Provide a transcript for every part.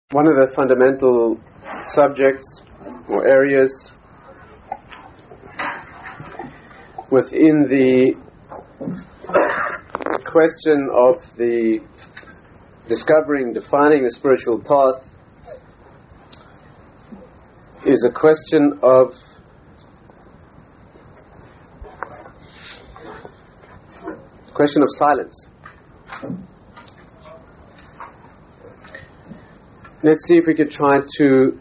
One of the fundamental subjects or areas within the question of the discovering, defining the spiritual path is a question of silence. Let's see if we can try to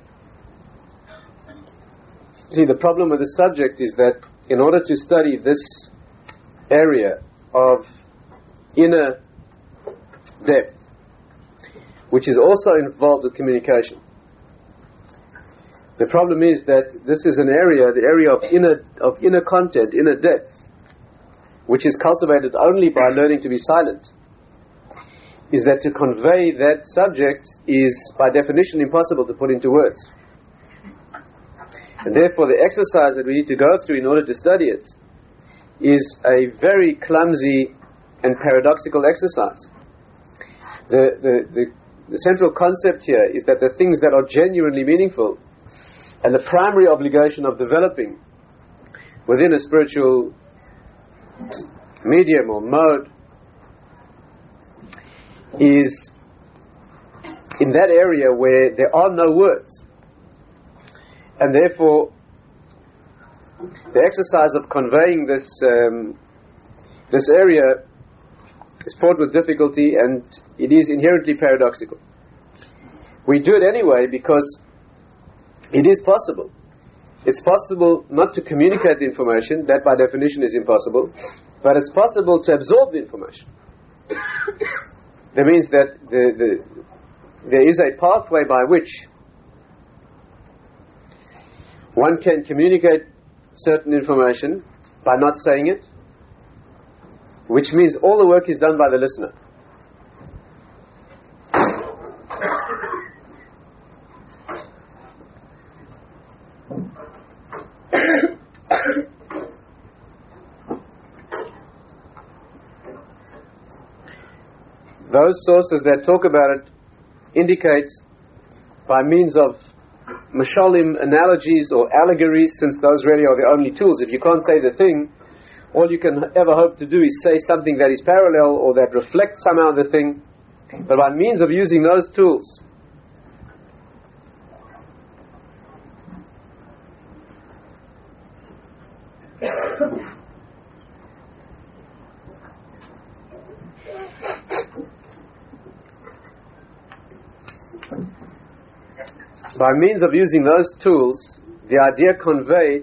see. The problem with the subject is that in order to study this area of inner depth, which is also involved with communication, the problem is that this is an area, the area of inner content, inner depth, which is cultivated only by learning to be silent, is that to convey that subject is by definition impossible to put into words. And therefore the exercise that we need to go through in order to study it is a very clumsy and paradoxical exercise. The central concept here is that the things that are genuinely meaningful and the primary obligation of developing within a spiritual medium or mode is in that area where there are no words, and therefore the exercise of conveying this area is fraught with difficulty, and it is inherently paradoxical. We do it anyway because it is possible. It's possible not to communicate the information, that by definition is impossible, but it's possible to absorb the information. That means that there is a pathway by which one can communicate certain information by not saying it, which means all the work is done by the listener. Those sources that talk about it indicate by means of mashalim, analogies or allegories, since those really are the only tools. If you can't say the thing, all you can ever hope to do is say something that is parallel or that reflects somehow the thing. But by means of using those tools, the idea conveyed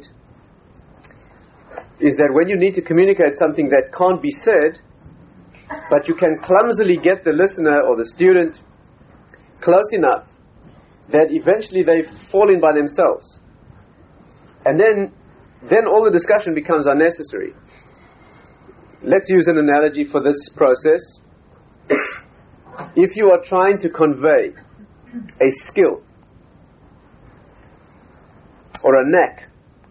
is that when you need to communicate something that can't be said, but you can clumsily get the listener or the student close enough that eventually they fall in by themselves, and then all the discussion becomes unnecessary. Let's use an analogy for this process. If you are trying to convey a skill or a knack,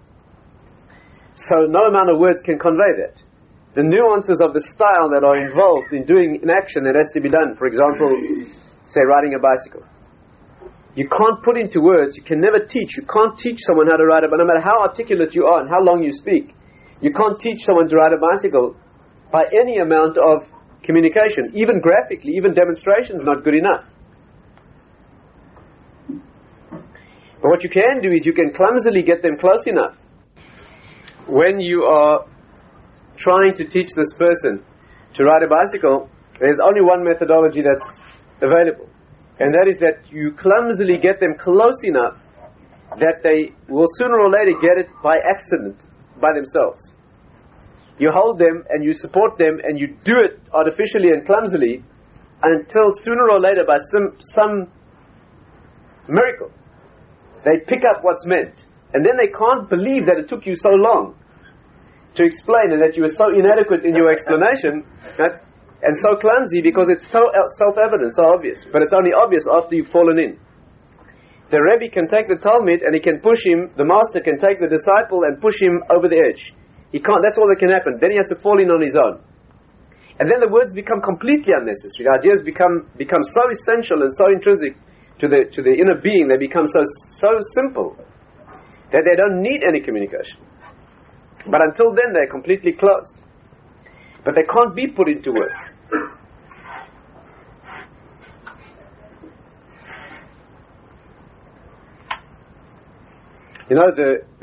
so no amount of words can convey that. The nuances of the style that are involved in doing an action that has to be done, for example, say riding a bicycle, you can't put into words. You can never teach. You can't teach someone how to ride a bicycle, no matter how articulate you are and how long you speak. You can't teach someone to ride a bicycle by any amount of communication. Even graphically, even demonstration is not good enough. But what you can do is you can clumsily get them close enough. When you are trying to teach this person to ride a bicycle, there's only one methodology that's available, and that is that you clumsily get them close enough that they will sooner or later get it by accident, by themselves. You hold them and you support them and you do it artificially and clumsily until sooner or later, by some miracle, they pick up what's meant. And then they can't believe that it took you so long to explain, and that you were so inadequate in your explanation, and so clumsy, because it's so self-evident, so obvious. But it's only obvious after you've fallen in. The Rebbe can take the Talmid and he can push him, the master can take the disciple and push him over the edge. He can't, that's all that can happen. Then he has to fall in on his own. And then the words become completely unnecessary. The ideas become so essential and so intrinsic to the inner being, they become so simple that they don't need any communication. But until then, they're completely closed. But they can't be put into words. You know,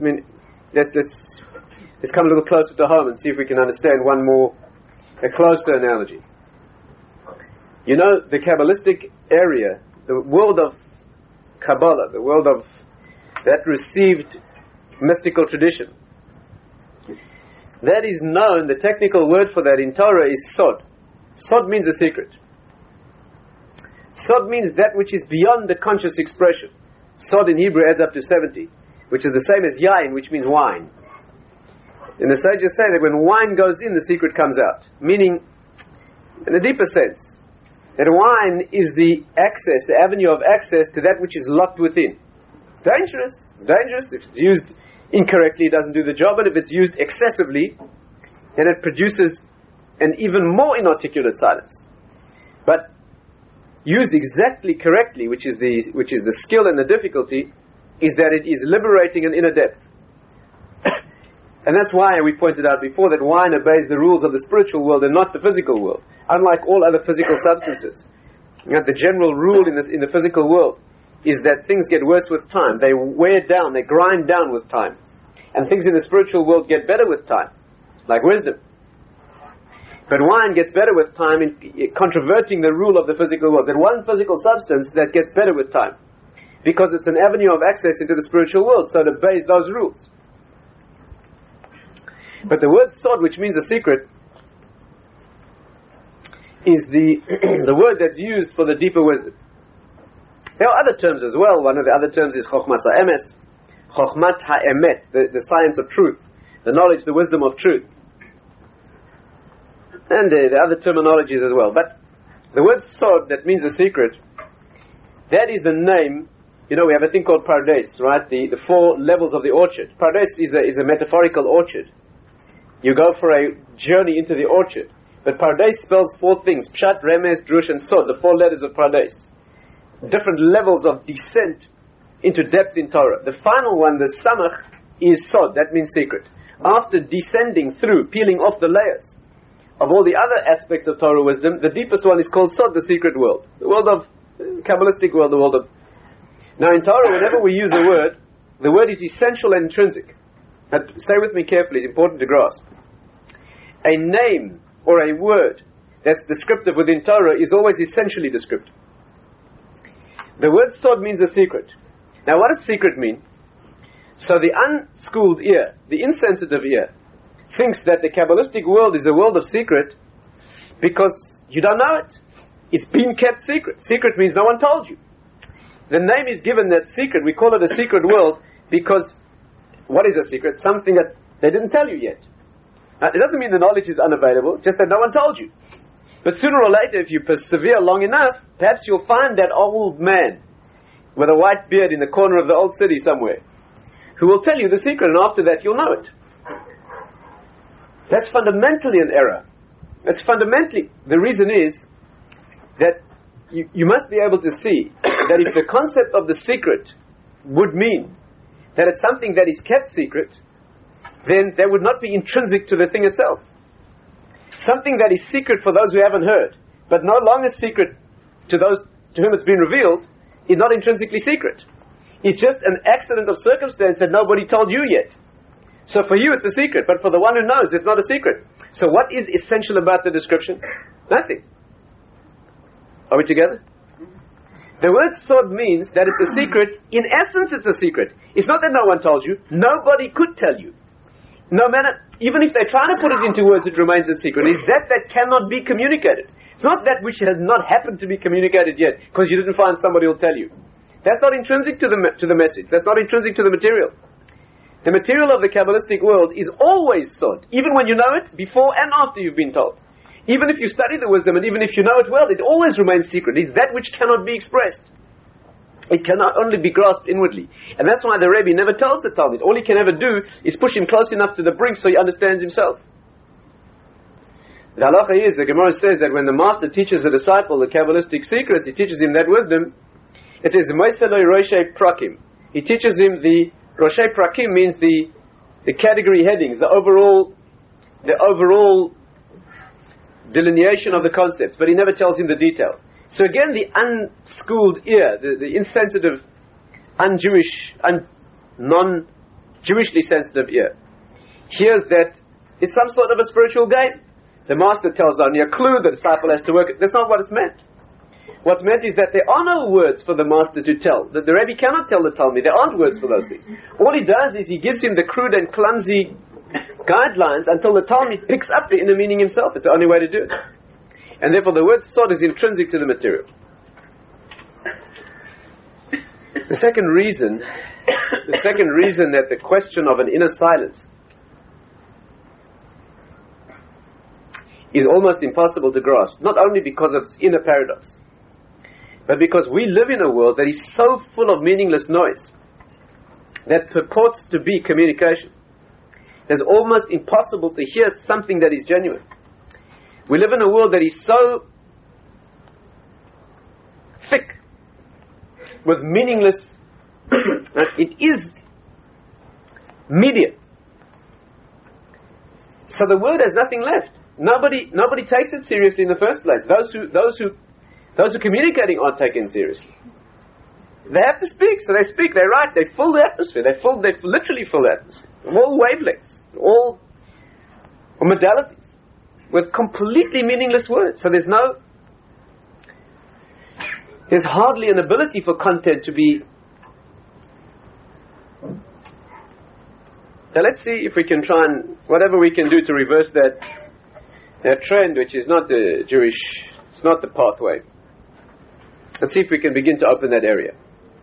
let's come a little closer to home and see if we can understand a closer analogy. You know, the Kabbalistic area, the world of Kabbalah, the world of that received mystical tradition, that is known, the technical word for that in Torah is Sod. Sod means a secret. Sod means that which is beyond the conscious expression. Sod in Hebrew adds up to 70, which is the same as Yain, which means wine. And the sages say that when wine goes in, the secret comes out. Meaning, in a deeper sense, that wine is the avenue of access to that which is locked within. It's dangerous. If it's used incorrectly, it doesn't do the job, and if it's used excessively, then it produces an even more inarticulate silence. But used exactly correctly, which is the skill and the difficulty, is that it is liberating an inner depth. And that's why we pointed out before that wine obeys the rules of the spiritual world and not the physical world, unlike all other physical substances. You know, the general rule in the physical world is that things get worse with time. They wear down, they grind down with time. And things in the spiritual world get better with time, like wisdom. But wine gets better with time in controverting the rule of the physical world. There's one physical substance that gets better with time, because it's an avenue of access into the spiritual world, so it obeys those rules. But the word sod, which means a secret, is the word that's used for the deeper wisdom. There are other terms as well. One of the other terms is chokhmas ha'emes, chokhmat ha'emet, the science of truth, the knowledge, the wisdom of truth. And the other terminologies as well. But the word sod, that means a secret, that is the name. You know, we have a thing called Pardes, right? The 4 levels of the orchard. Pardes is a metaphorical orchard. You go for a journey into the orchard. But Pardes spells 4 things: Pshat, Remez, Drush, and Sod, the 4 letters of Pardes. Different levels of descent into depth in Torah. The final one, the Samach, is Sod, that means secret. After descending through, peeling off the layers of all the other aspects of Torah wisdom, the deepest one is called Sod, the secret world. The world of, Kabbalistic world, the world of... Now in Torah, whenever we use a word, the word is essential and intrinsic. Now, stay with me carefully, it's important to grasp. A name or a word that's descriptive within Torah is always essentially descriptive. The word sod means a secret. Now what does secret mean? So the unschooled ear, the insensitive ear, thinks that the Kabbalistic world is a world of secret because you don't know it. It's been kept secret. Secret means no one told you. The name is given that secret, we call it a secret world, because what is a secret? Something that they didn't tell you yet. Now, it doesn't mean the knowledge is unavailable, just that no one told you. But sooner or later, if you persevere long enough, perhaps you'll find that old man with a white beard in the corner of the old city somewhere, who will tell you the secret, and after that you'll know it. That's fundamentally an error. That's fundamentally, the reason is that you must be able to see that if the concept of the secret would mean that it's something that is kept secret, then that would not be intrinsic to the thing itself. Something that is secret for those who haven't heard, but no longer secret to those to whom it's been revealed, is not intrinsically secret. It's just an accident of circumstance that nobody told you yet. So for you it's a secret, but for the one who knows, it's not a secret. So what is essential about the description? Nothing. Are we together? The word sod means that it's a secret. In essence, it's a secret. It's not that no one told you. Nobody could tell you. No matter, even if they're trying to put it into words, it remains a secret. It's that cannot be communicated. It's not that which has not happened to be communicated yet, because you didn't find somebody who'll tell you. That's not intrinsic to the message. That's not intrinsic to the material. The material of the Kabbalistic world is always sod, even when you know it, before and after you've been told. Even if you study the wisdom, and even if you know it well, it always remains secret. It's that which cannot be expressed. It cannot only be grasped inwardly. And that's why the Rebbe never tells the Talmud. All he can ever do is push him close enough to the brink so he understands himself. The halacha is, the Gemara says that when the master teaches the disciple the Kabbalistic secrets, he teaches him that wisdom, It says Moiseloi Roshei Prakim. He teaches him the Roshei Prakim means the category headings, the overall delineation of the concepts, but he never tells him the detail. So again, the unschooled ear, the insensitive, un-Jewish, non-Jewishly sensitive ear, hears that it's some sort of a spiritual game. The master tells only a clue, the disciple has to work it. That's not what it's meant. What's meant is that there are no words for the master to tell. That the Rebbe cannot tell the Talmud. There aren't words for those things. All he does is he gives him the crude and clumsy guidelines until the Talmud picks up the inner meaning himself. It's the only way to do it. And therefore the word sod is intrinsic to the material. The second reason that the question of an inner silence is almost impossible to grasp, not only because of its inner paradox, but because we live in a world that is so full of meaningless noise that purports to be communication. It's almost impossible to hear something that is genuine. We live in a world that is so thick with meaningless it is media. So the word has nothing left. Nobody takes it seriously in the first place. Those who communicating aren't taken seriously. They have to speak, so they speak, they write, they fill the atmosphere, they literally fill the atmosphere. All wavelengths, all modalities, with completely meaningless words. So there's hardly an ability for content to be. Now let's see if we can try and, whatever we can do to reverse that trend, which is not the Jewish, it's not the pathway. Let's see if we can begin to open that area.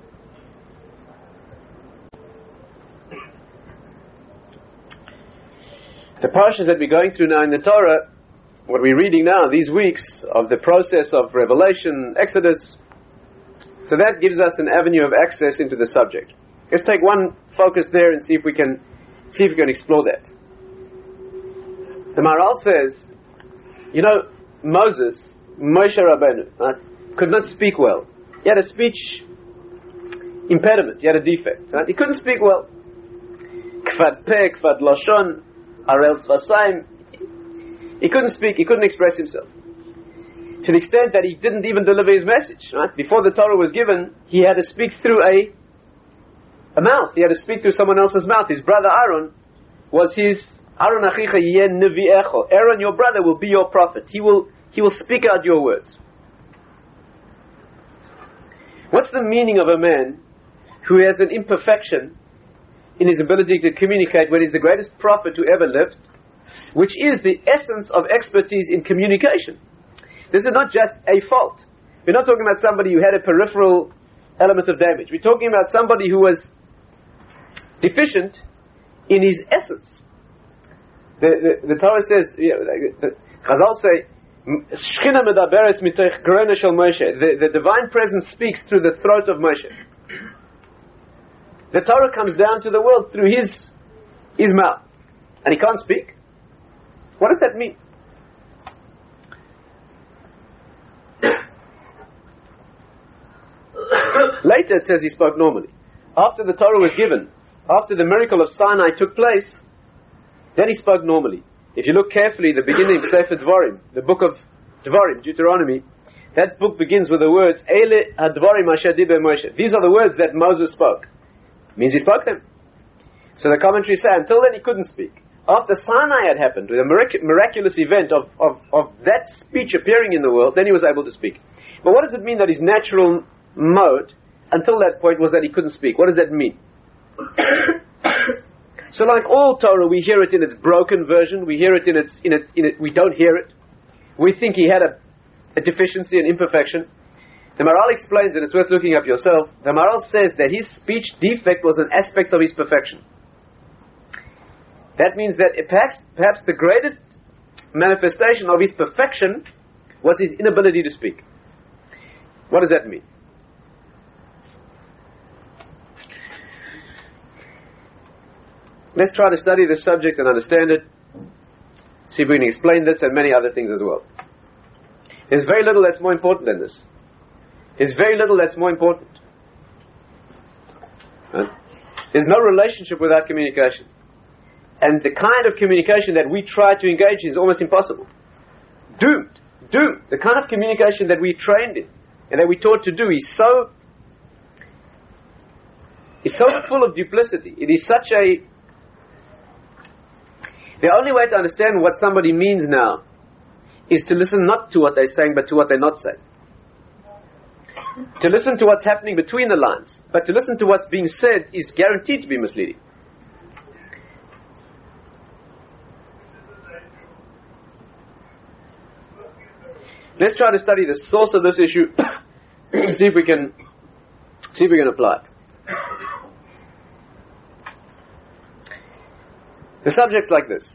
The parshas that we're going through now in the Torah, what we're reading now, these weeks of the process of revelation, Exodus, so that gives us an avenue of access into the subject. Let's take one focus there and see if we can explore that. The Maharal says, Moshe Rabbeinu, right, could not speak well. He had a speech impediment. He had a defect. Right? He couldn't speak well. Kvad peh, kvad lashon, arel svasaim. He couldn't speak. He couldn't express himself. To the extent that he didn't even deliver his message. Right? Before the Torah was given, he had to speak through a mouth. He had to speak through someone else's mouth. His brother Aaron was his Aaron achicha yeh nevi'echo. Aaron, your brother, will be your prophet. He will speak out your words. What's the meaning of a man who has an imperfection in his ability to communicate when he's the greatest prophet who ever lived, which is the essence of expertise in communication? This is not just a fault. We're not talking about somebody who had a peripheral element of damage. We're talking about somebody who was deficient in his essence. The Torah says, the Chazal say, the divine presence speaks through the throat of Moshe. The Torah comes down to the world through his mouth, and he can't speak. What does that mean? Later it says he spoke normally. After the Torah was given, after the miracle of Sinai took place, then he spoke normally. If you look carefully, the beginning of Sefer Dvarim, the book of Dvarim, Deuteronomy, that book begins with the words, Eile hadvarim asher diber Moshe. These are the words that Moses spoke. Means he spoke them. So the commentaries say, until then he couldn't speak. After Sinai had happened, with a miraculous event of that speech appearing in the world, then he was able to speak. But what does it mean that his natural mode, until that point, was that he couldn't speak? What does that mean? So like all Torah, we hear it in its broken version, we hear it we don't hear it. We think he had a deficiency, an imperfection. The Maharal explains, and it's worth looking up yourself, the Maharal says that his speech defect was an aspect of his perfection. That means that perhaps the greatest manifestation of his perfection was his inability to speak. What does that mean? Let's try to study this subject and understand it. See if we can explain this and many other things as well. There's very little that's more important than this. There's very little that's more important. Right? There's no relationship without communication. And the kind of communication that we try to engage in is almost impossible. Doomed. The kind of communication that we trained in and that we taught to do is so full of duplicity. It is such a... The only way to understand what somebody means now is to listen not to what they're saying, but to what they're not saying. To listen to what's happening between the lines, but to listen to what's being said is guaranteed to be misleading. Let's try to study the source of this issue, see if we can apply it. The subject's like this.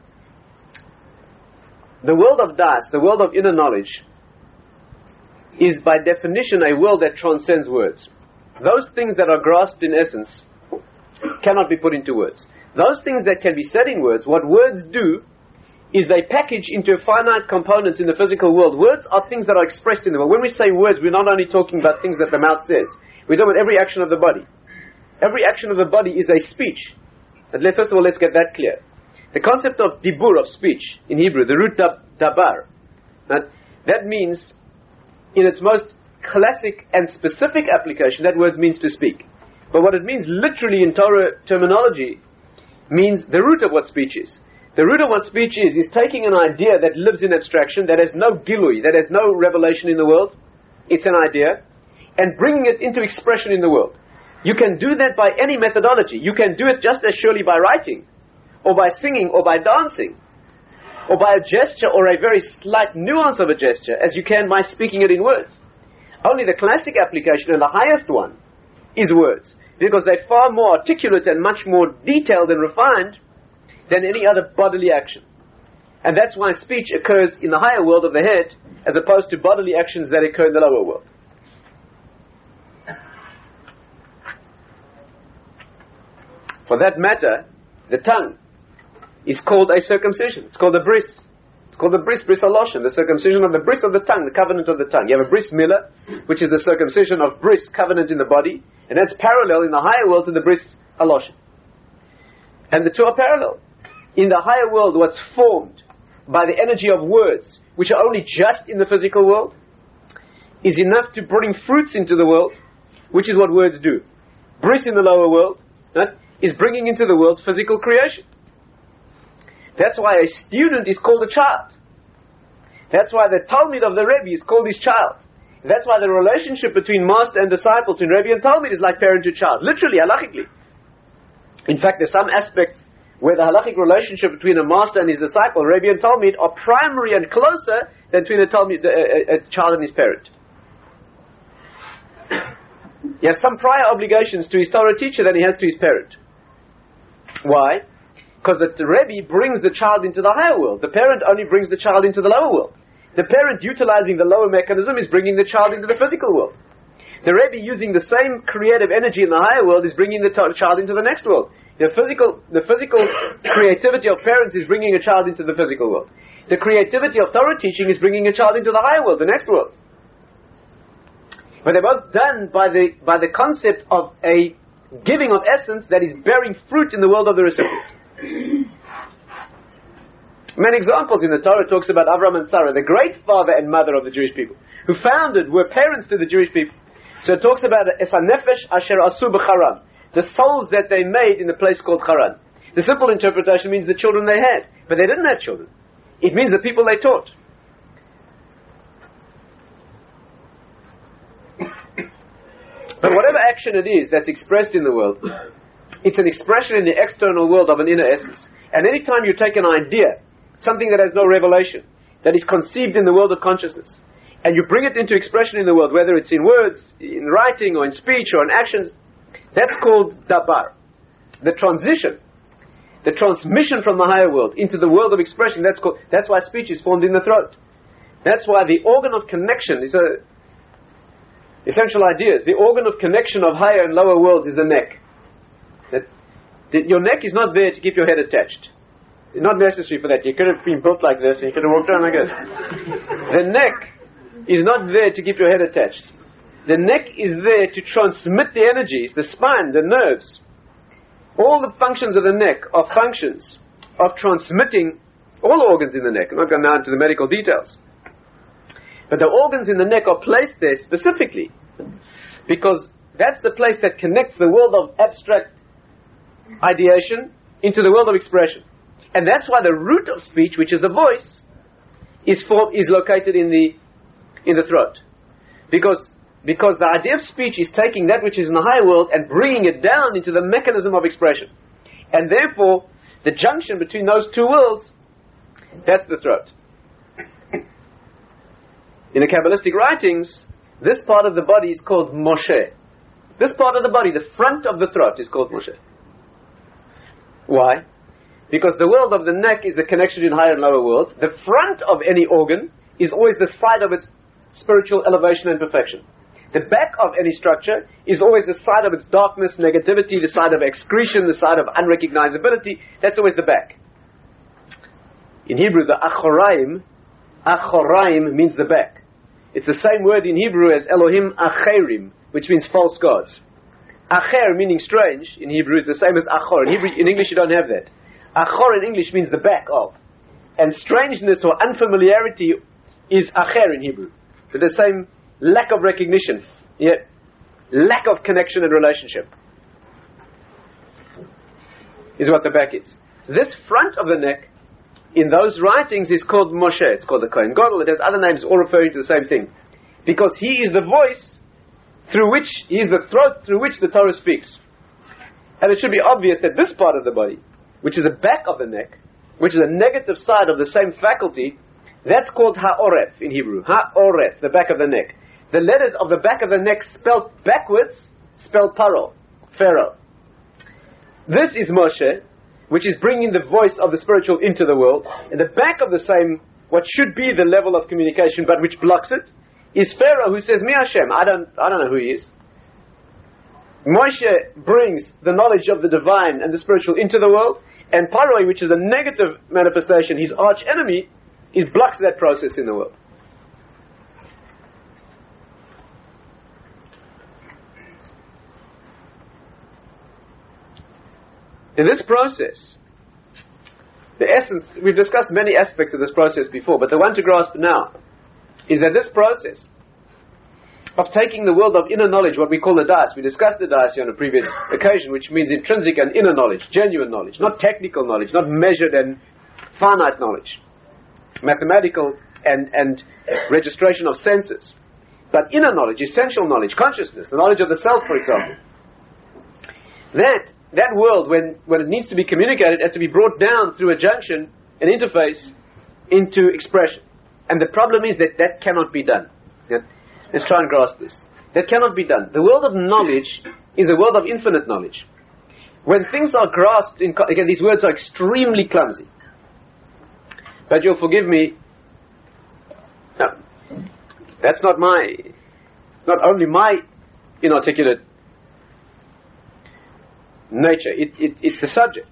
The world of das, the world of inner knowledge, is by definition a world that transcends words. Those things that are grasped in essence cannot be put into words. Those things that can be said in words, what words do is they package into finite components in the physical world. Words are things that are expressed in the world. When we say words, we're not only talking about things that the mouth says. We're talking about every action of the body. Every action of the body is a speech. But first of all, let's get that clear. The concept of dibur, of speech, in Hebrew, the root dabar, that means, in its most classic and specific application, that word means to speak. But what it means literally in Torah terminology means the root of what speech is. The root of what speech is taking an idea that lives in abstraction, that has no gilui, that has no revelation in the world, it's an idea, and bringing it into expression in the world. You can do that by any methodology. You can do it just as surely by writing, or by singing, or by dancing, or by a gesture, or a very slight nuance of a gesture, as you can by speaking it in words. Only the classic application, and the highest one, is words, because they're far more articulate and much more detailed and refined than any other bodily action. And that's why speech occurs in the higher world of the head, as opposed to bodily actions that occur in the lower world. For that matter, the tongue is called a circumcision. It's called a bris. It's called the bris haloshen, the circumcision of the bris of the tongue, the covenant of the tongue. You have a bris milah, which is the circumcision of bris, covenant in the body, and that's parallel in the higher world to the bris haloshen. And the two are parallel. In the higher world, what's formed by the energy of words, which are only just in the physical world, is enough to bring fruits into the world, which is what words do. Bris in the lower world, right, is bringing into the world physical creation. That's why a student is called a child. That's why the Talmid of the Rebbe is called his child. That's why the relationship between master and disciple, between Rebbe and Talmid, is like parent to child. Literally, halachically. In fact, there's some aspects where the halachic relationship between a master and his disciple, Rebbe and Talmid, are primary and closer than between a child and his parent. He has some prior obligations to his Torah teacher than he has to his parent. Why? Because the Rebbe brings the child into the higher world. The parent only brings the child into the lower world. The parent, utilizing the lower mechanism, is bringing the child into the physical world. The Rebbe, using the same creative energy in the higher world, is bringing the child into the next world. The physical creativity of parents is bringing a child into the physical world. The creativity of Torah teaching is bringing a child into the higher world, the next world. But they're both done by the concept of a giving of essence that is bearing fruit in the world of the recipient. Many examples in the Torah talks about Avram and Sarah, the great father and mother of the Jewish people, who were parents to the Jewish people. So it talks about Es HaNefesh Asher Asu B'Charan, the souls that they made in a place called Haran. The simple interpretation means the children they had, but they didn't have children. It means the people they taught. But whatever action it is that's expressed in the world, it's an expression in the external world of an inner essence. And any time you take an idea, something that has no revelation, that is conceived in the world of consciousness, and you bring it into expression in the world, whether it's in words, in writing, or in speech, or in actions, that's called dabar. The transition, the transmission from the higher world into the world of expression, that's why speech is formed in the throat. That's why the organ of connection is essential ideas. The organ of connection of higher and lower worlds is the neck. Your neck is not there to keep your head attached. It's not necessary for that. You could have been built like this, and you could have walked around like this. The neck is not there to keep your head attached. The neck is there to transmit the energies, the spine, the nerves. All the functions of the neck are functions of transmitting all organs in the neck. I'm not going now into the medical details. But the organs in the neck are placed there specifically because that's the place that connects the world of abstract ideation into the world of expression. And that's why the root of speech, which is the voice, is located in the throat. Because the idea of speech is taking that which is in the higher world and bringing it down into the mechanism of expression. And therefore, the junction between those two worlds, that's the throat. In the Kabbalistic writings, this part of the body is called Moshe. This part of the body, the front of the throat, is called Moshe. Why? Because the world of the neck is the connection between higher and lower worlds. The front of any organ is always the side of its spiritual elevation and perfection. The back of any structure is always the side of its darkness, negativity, the side of excretion, the side of unrecognizability. That's always the back. In Hebrew, the achoraim means the back. It's the same word in Hebrew as Elohim acherim, which means false gods. Acher, meaning strange, in Hebrew is the same as achor. In English you don't have that. Achor in English means the back of. And strangeness or unfamiliarity is acher in Hebrew. So the same lack of recognition, yet lack of connection and relationship is what the back is. This front of the neck in those writings is called Moshe. It's called the Kohen Gadol. It has other names all referring to the same thing. Because he is the voice through which, he is the throat through which the Torah speaks. And it should be obvious that this part of the body, which is the back of the neck, which is the negative side of the same faculty, that's called Ha'oref in Hebrew. Ha'oref, the back of the neck. The letters of the back of the neck spelled backwards, spelled Paro, Pharaoh. This is Moshe, which is bringing the voice of the spiritual into the world. And the back of the same, what should be the level of communication, but which blocks it, is Pharaoh, who says, Mi Hashem, I don't know who he is. Moshe brings the knowledge of the divine and the spiritual into the world, and Paroi, which is a negative manifestation, his arch enemy, blocks that process in the world. In this process, the essence, we've discussed many aspects of this process before, but the one to grasp now is that this process of taking the world of inner knowledge, what we call the das, we discussed the das on a previous occasion, which means intrinsic and inner knowledge, genuine knowledge, not technical knowledge, not measured and finite knowledge, mathematical and registration of senses, but inner knowledge, essential knowledge, consciousness, the knowledge of the self, for example. That world, when it needs to be communicated, has to be brought down through a junction, an interface, into expression. And the problem is that cannot be done. Yeah? Let's try and grasp this. That cannot be done. The world of knowledge is a world of infinite knowledge. When things are grasped, again, these words are extremely clumsy. But you'll forgive me. No, that's not only my inarticulate nature, it's the subject.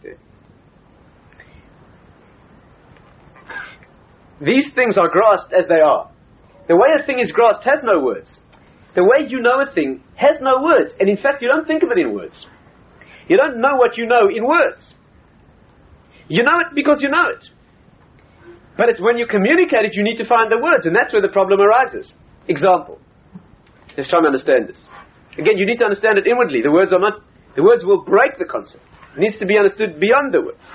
These things are grasped as they are. The way a thing is grasped has no words. The way you know a thing has no words, and in fact you don't think of it in words. You don't know what you know in words. You know it because you know it. But it's when you communicate it you need to find the words, and that's where the problem arises. Example. Let's try and understand this. Again, you need to understand it inwardly. The words will break the concept. It needs to be understood beyond the words.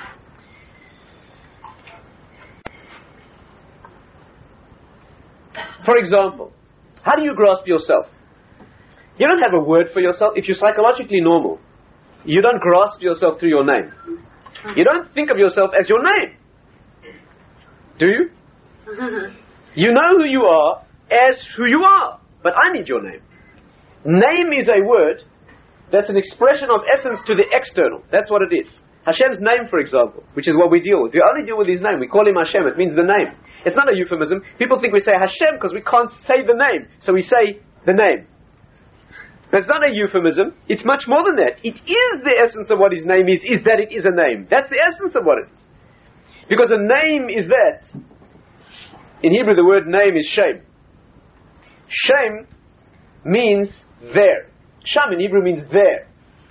For example, how do you grasp yourself? You don't have a word for yourself. If you're psychologically normal, you don't grasp yourself through your name. You don't think of yourself as your name. Do you? You know who you are as who you are. But I need your name. Name is a word that's an expression of essence to the external. That's what it is. Hashem's name, for example, which is what we deal with. We only deal with his name. We call him Hashem. It means the name. It's not a euphemism. People think we say Hashem because we can't say the name. So we say the name. But it's not a euphemism. It's much more than that. It is the essence of what his name is that it is a name. That's the essence of what it is. Because a name is that. In Hebrew, the word name is Shem. Shem means there. Sham in Hebrew means there.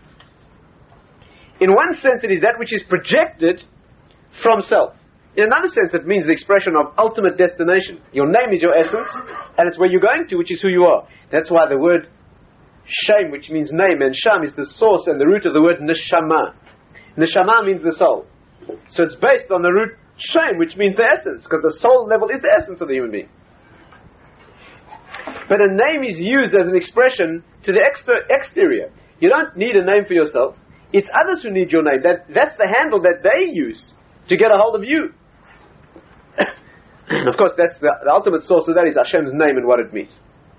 In one sense, it is that which is projected from self. In another sense, it means the expression of ultimate destination. Your name is your essence, and it's where you're going to, which is who you are. That's why the word Shem, which means name, and Sham is the source and the root of the word Neshama. Neshama means the soul. So it's based on the root Shem, which means the essence, because the soul level is the essence of the human being. But a name is used as an expression to the exterior. You don't need a name for yourself. It's others who need your name. That's the handle that they use to get a hold of you. And of course, that's the ultimate source of that is Hashem's name and what it means.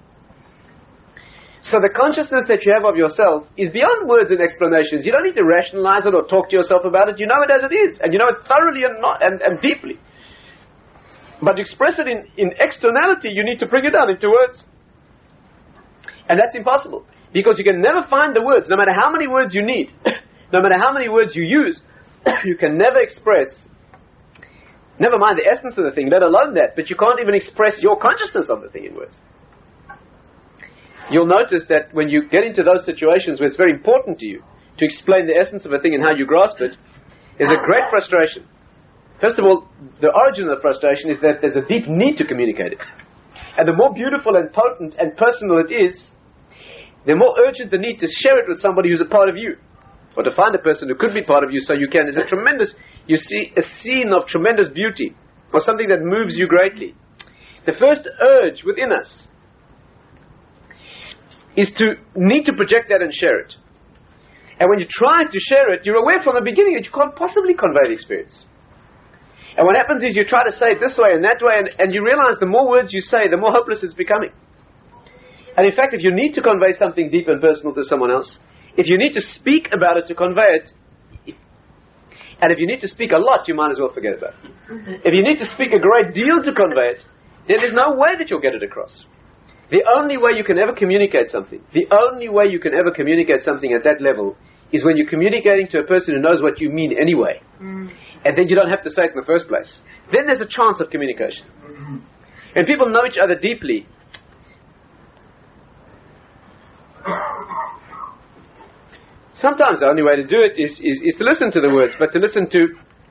So the consciousness that you have of yourself is beyond words and explanations. You don't need to rationalize it or talk to yourself about it. You know it as it is. And you know it thoroughly and deeply. But to express it in externality, you need to bring it down into words. And that's impossible. Because you can never find the words, no matter how many words you need, no matter how many words you use, you can never express, never mind the essence of the thing, let alone that, but you can't even express your consciousness of the thing in words. You'll notice that when you get into those situations where it's very important to you to explain the essence of a thing and how you grasp it, there's a great frustration. First of all, the origin of the frustration is that there's a deep need to communicate it. And the more beautiful and potent and personal it is, the more urgent the need to share it with somebody who's a part of you. Or to find a person who could be part of you so you can. It's a tremendous, you see, a scene of tremendous beauty. Or something that moves you greatly. The first urge within us is to need to project that and share it. And when you try to share it, you're aware from the beginning that you can't possibly convey the experience. And what happens is you try to say it this way and that way, and you realize the more words you say, the more hopeless it's becoming. And in fact, if you need to convey something deep and personal to someone else, if you need to speak about it to convey it, and if you need to speak a lot, you might as well forget about it. If you need to speak a great deal to convey it, then there's no way that you'll get it across. The only way you can ever communicate something, at that level, is when you're communicating to a person who knows what you mean anyway. And then you don't have to say it in the first place. Then there's a chance of communication. And people know each other deeply. Sometimes the only way to do it is to listen to the words, but to listen to...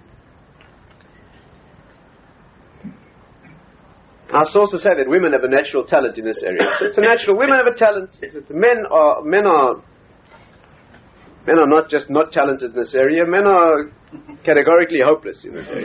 Our sources say that women have a natural talent in this area. So it's a natural... Women have a talent. Men are not just not talented in this area. Men are categorically hopeless in this area.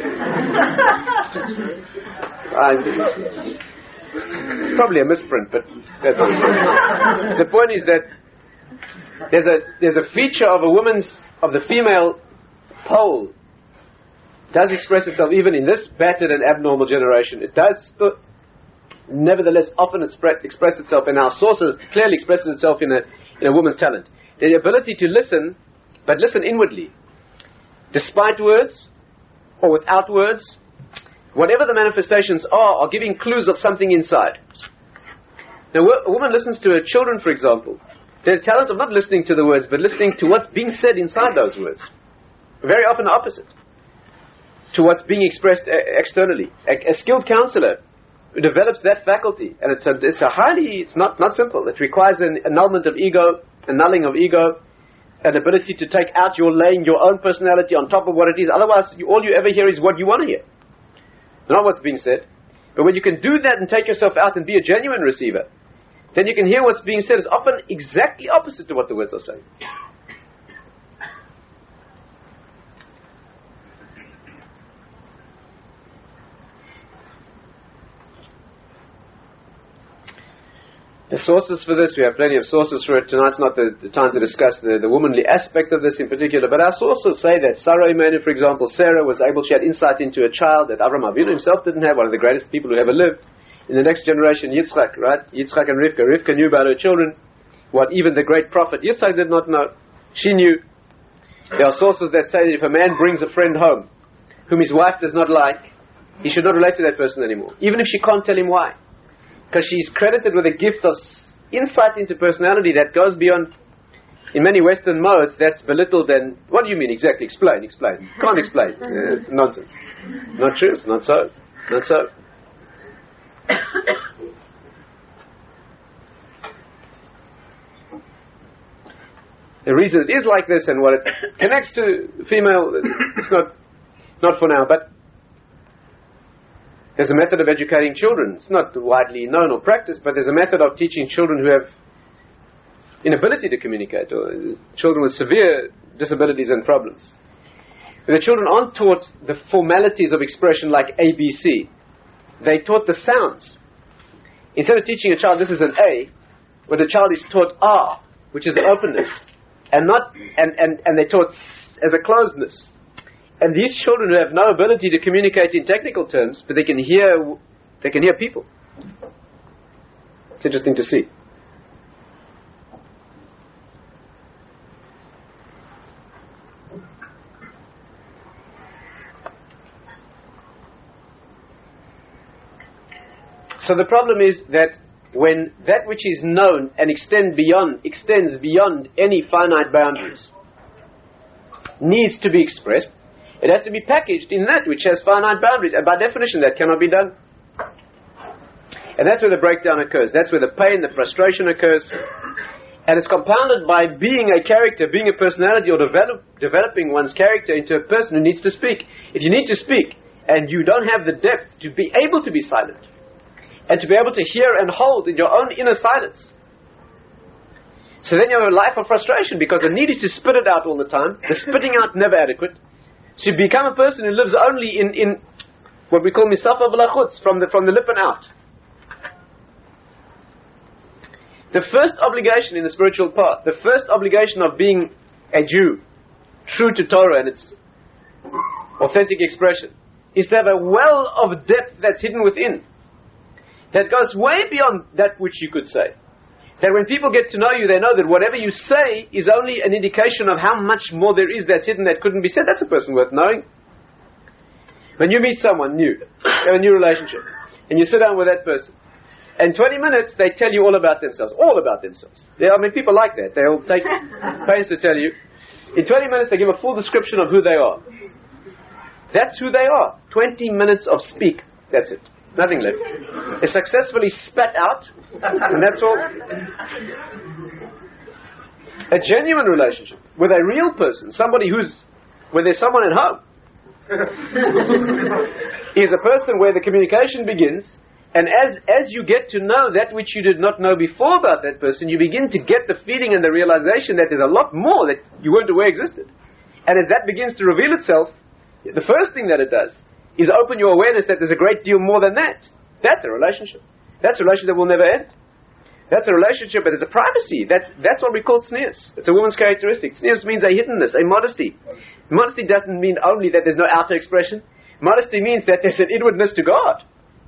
It's probably a misprint, but that's all. The point is that there's a feature of the female pole does express itself even in this battered and abnormal generation. It does nevertheless often express itself in our sources, clearly expresses itself in a woman's talent. The ability to listen, but listen inwardly. Despite words, or without words, whatever the manifestations are giving clues of something inside. Now, a woman listens to her children, for example. The talent of not listening to the words, but listening to what's being said inside those words. Very often the opposite to what's being expressed externally. A skilled counselor who develops that faculty, and it's not simple. It requires an annulment of ego, annulling of ego, an ability to take out laying your own personality on top of what it is. Otherwise, all you ever hear is what you want to hear, not what's being said. But when you can do that and take yourself out and be a genuine receiver, then you can hear what's being said is often exactly opposite to what the words are saying. The sources for this, we have plenty of sources for it. Tonight's not the time to discuss the womanly aspect of this in particular, but our sources say that Sarah Imenu, for example, Sarah she had insight into a child that Avraham Avinu himself didn't have, one of the greatest people who ever lived. In the next generation, Yitzchak, right? Yitzchak and Rivka. Rivka knew about her children, what even the great prophet Yitzchak did not know. She knew. There are sources that say that if a man brings a friend home, whom his wife does not like, he should not relate to that person anymore, even if she can't tell him why. Because she's credited with a gift of insight into personality that goes beyond, in many Western modes, that's belittled and, what do you mean exactly? Explain. Can't explain. It's nonsense. Not true, it's not so. Not so. the reason it is like this and what it connects to female, it's not for now, but there's a method of educating children. It's not widely known or practiced, but there's a method of teaching children who have inability to communicate, or children with severe disabilities and problems. The children aren't taught the formalities of expression like ABC. They taught the sounds. Instead of teaching a child this is an A, where the child is taught R, which is openness, and they taught as a closedness. And these children who have no ability to communicate in technical terms, but they can hear people. It's interesting to see. So the problem is that when that which is known and extends beyond any finite boundaries needs to be expressed, it has to be packaged in that which has finite boundaries, and by definition that cannot be done. And that's where the breakdown occurs. That's where the pain, the frustration occurs. And it's compounded by being a character, being a personality, or developing one's character into a person who needs to speak. If you need to speak and you don't have the depth to be able to be silent, and to be able to hear and hold in your own inner silence. So then you have a life of frustration, because the need is to spit it out all the time. The spitting out never adequate. So you become a person who lives only in what we call misafa v'lachutz, from the lip and out. The first obligation in the spiritual path, the first obligation of being a Jew, true to Torah and its authentic expression, is to have a well of depth that's hidden within, that goes way beyond that which you could say. That when people get to know you, they know that whatever you say is only an indication of how much more there is that's hidden that couldn't be said. That's a person worth knowing. When you meet someone new, you have a new relationship, and you sit down with that person, in 20 minutes they tell you all about themselves. People like that. They'll take pains to tell you. In 20 minutes they give a full description of who they are. That's who they are. 20 minutes of speak. That's it. Nothing left. It's successfully spat out, and that's all. A genuine relationship with a real person, somebody where there's someone at home, is a person where the communication begins, and as you get to know that which you did not know before about that person, you begin to get the feeling and the realization that there's a lot more that you weren't aware existed. And as that begins to reveal itself, the first thing that it does is open your awareness that there's a great deal more than that. That's a relationship. That's a relationship that will never end. That's a relationship that is a privacy. That's what we call tznius. It's a woman's characteristic. Tznius means a hiddenness, a modesty. Modesty doesn't mean only that there's no outer expression. Modesty means that there's an inwardness to God.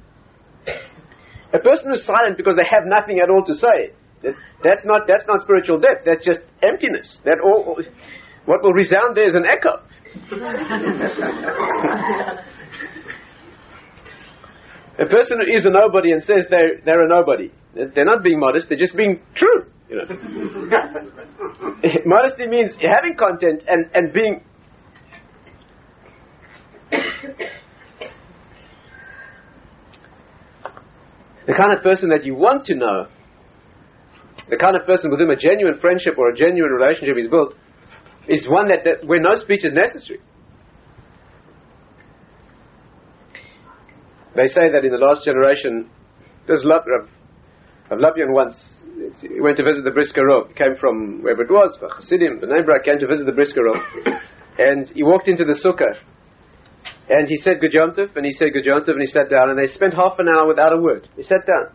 A person who's silent because they have nothing at all to say, that's not spiritual depth. That's just emptiness. What will resound there is an echo. A person who is a nobody and says they're a nobody, they're not being modest, they're just being true. Modesty means having content and being the kind of person that you want to know, the kind of person with whom a genuine friendship or a genuine relationship is built, is one that where no speech is necessary. They say that in the last generation, there's Rav Lapian once, he went to visit the Brisker Rov. He came from wherever it was, Chassidim, Bnei Brak, came to visit the Brisker Rov. And he walked into the sukkah. And he said Good Yom Tov, and he said Good Yom Tov, and he sat down, and they spent half an hour without a word. He sat down.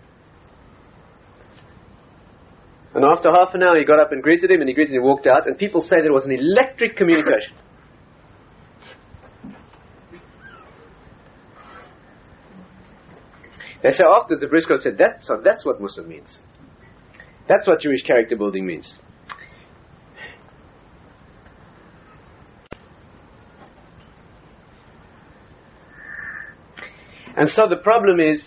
And after half an hour he got up and greeted him, and he walked out, and people say there was an electric communication. They say afterwards, the Brisker said, that's what Mussar means. That's what Jewish character building means. And so the problem is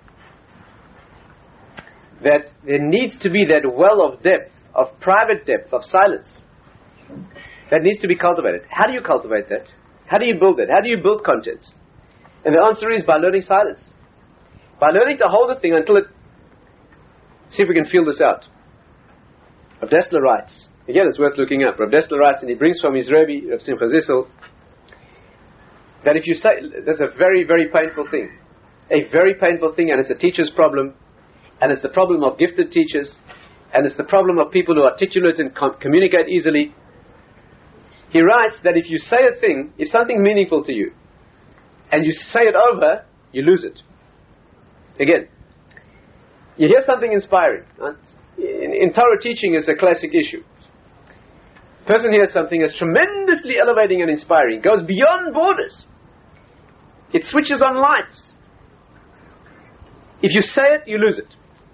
that there needs to be that well of depth, of private depth, of silence, that needs to be cultivated. How do you cultivate that? How do you build it? How do you build content? And the answer is by learning silence. By learning to hold the thing until it... See if we can feel this out. Dessler writes, Again, it's worth looking up. Rav Dessler writes, and he brings from his Rebbe, Rav Simcha Zissel, that if you say, that's a very, very painful thing. A very painful thing, and it's a teacher's problem, and it's the problem of gifted teachers, and it's the problem of people who articulate and communicate easily. He writes that if you say a thing, if something's meaningful to you, and you say it over, you lose it. Again, you hear something inspiring. Right? In Torah teaching is a classic issue. Person hears something that's tremendously elevating and inspiring, goes beyond borders. It switches on lights. If you say it, you lose it.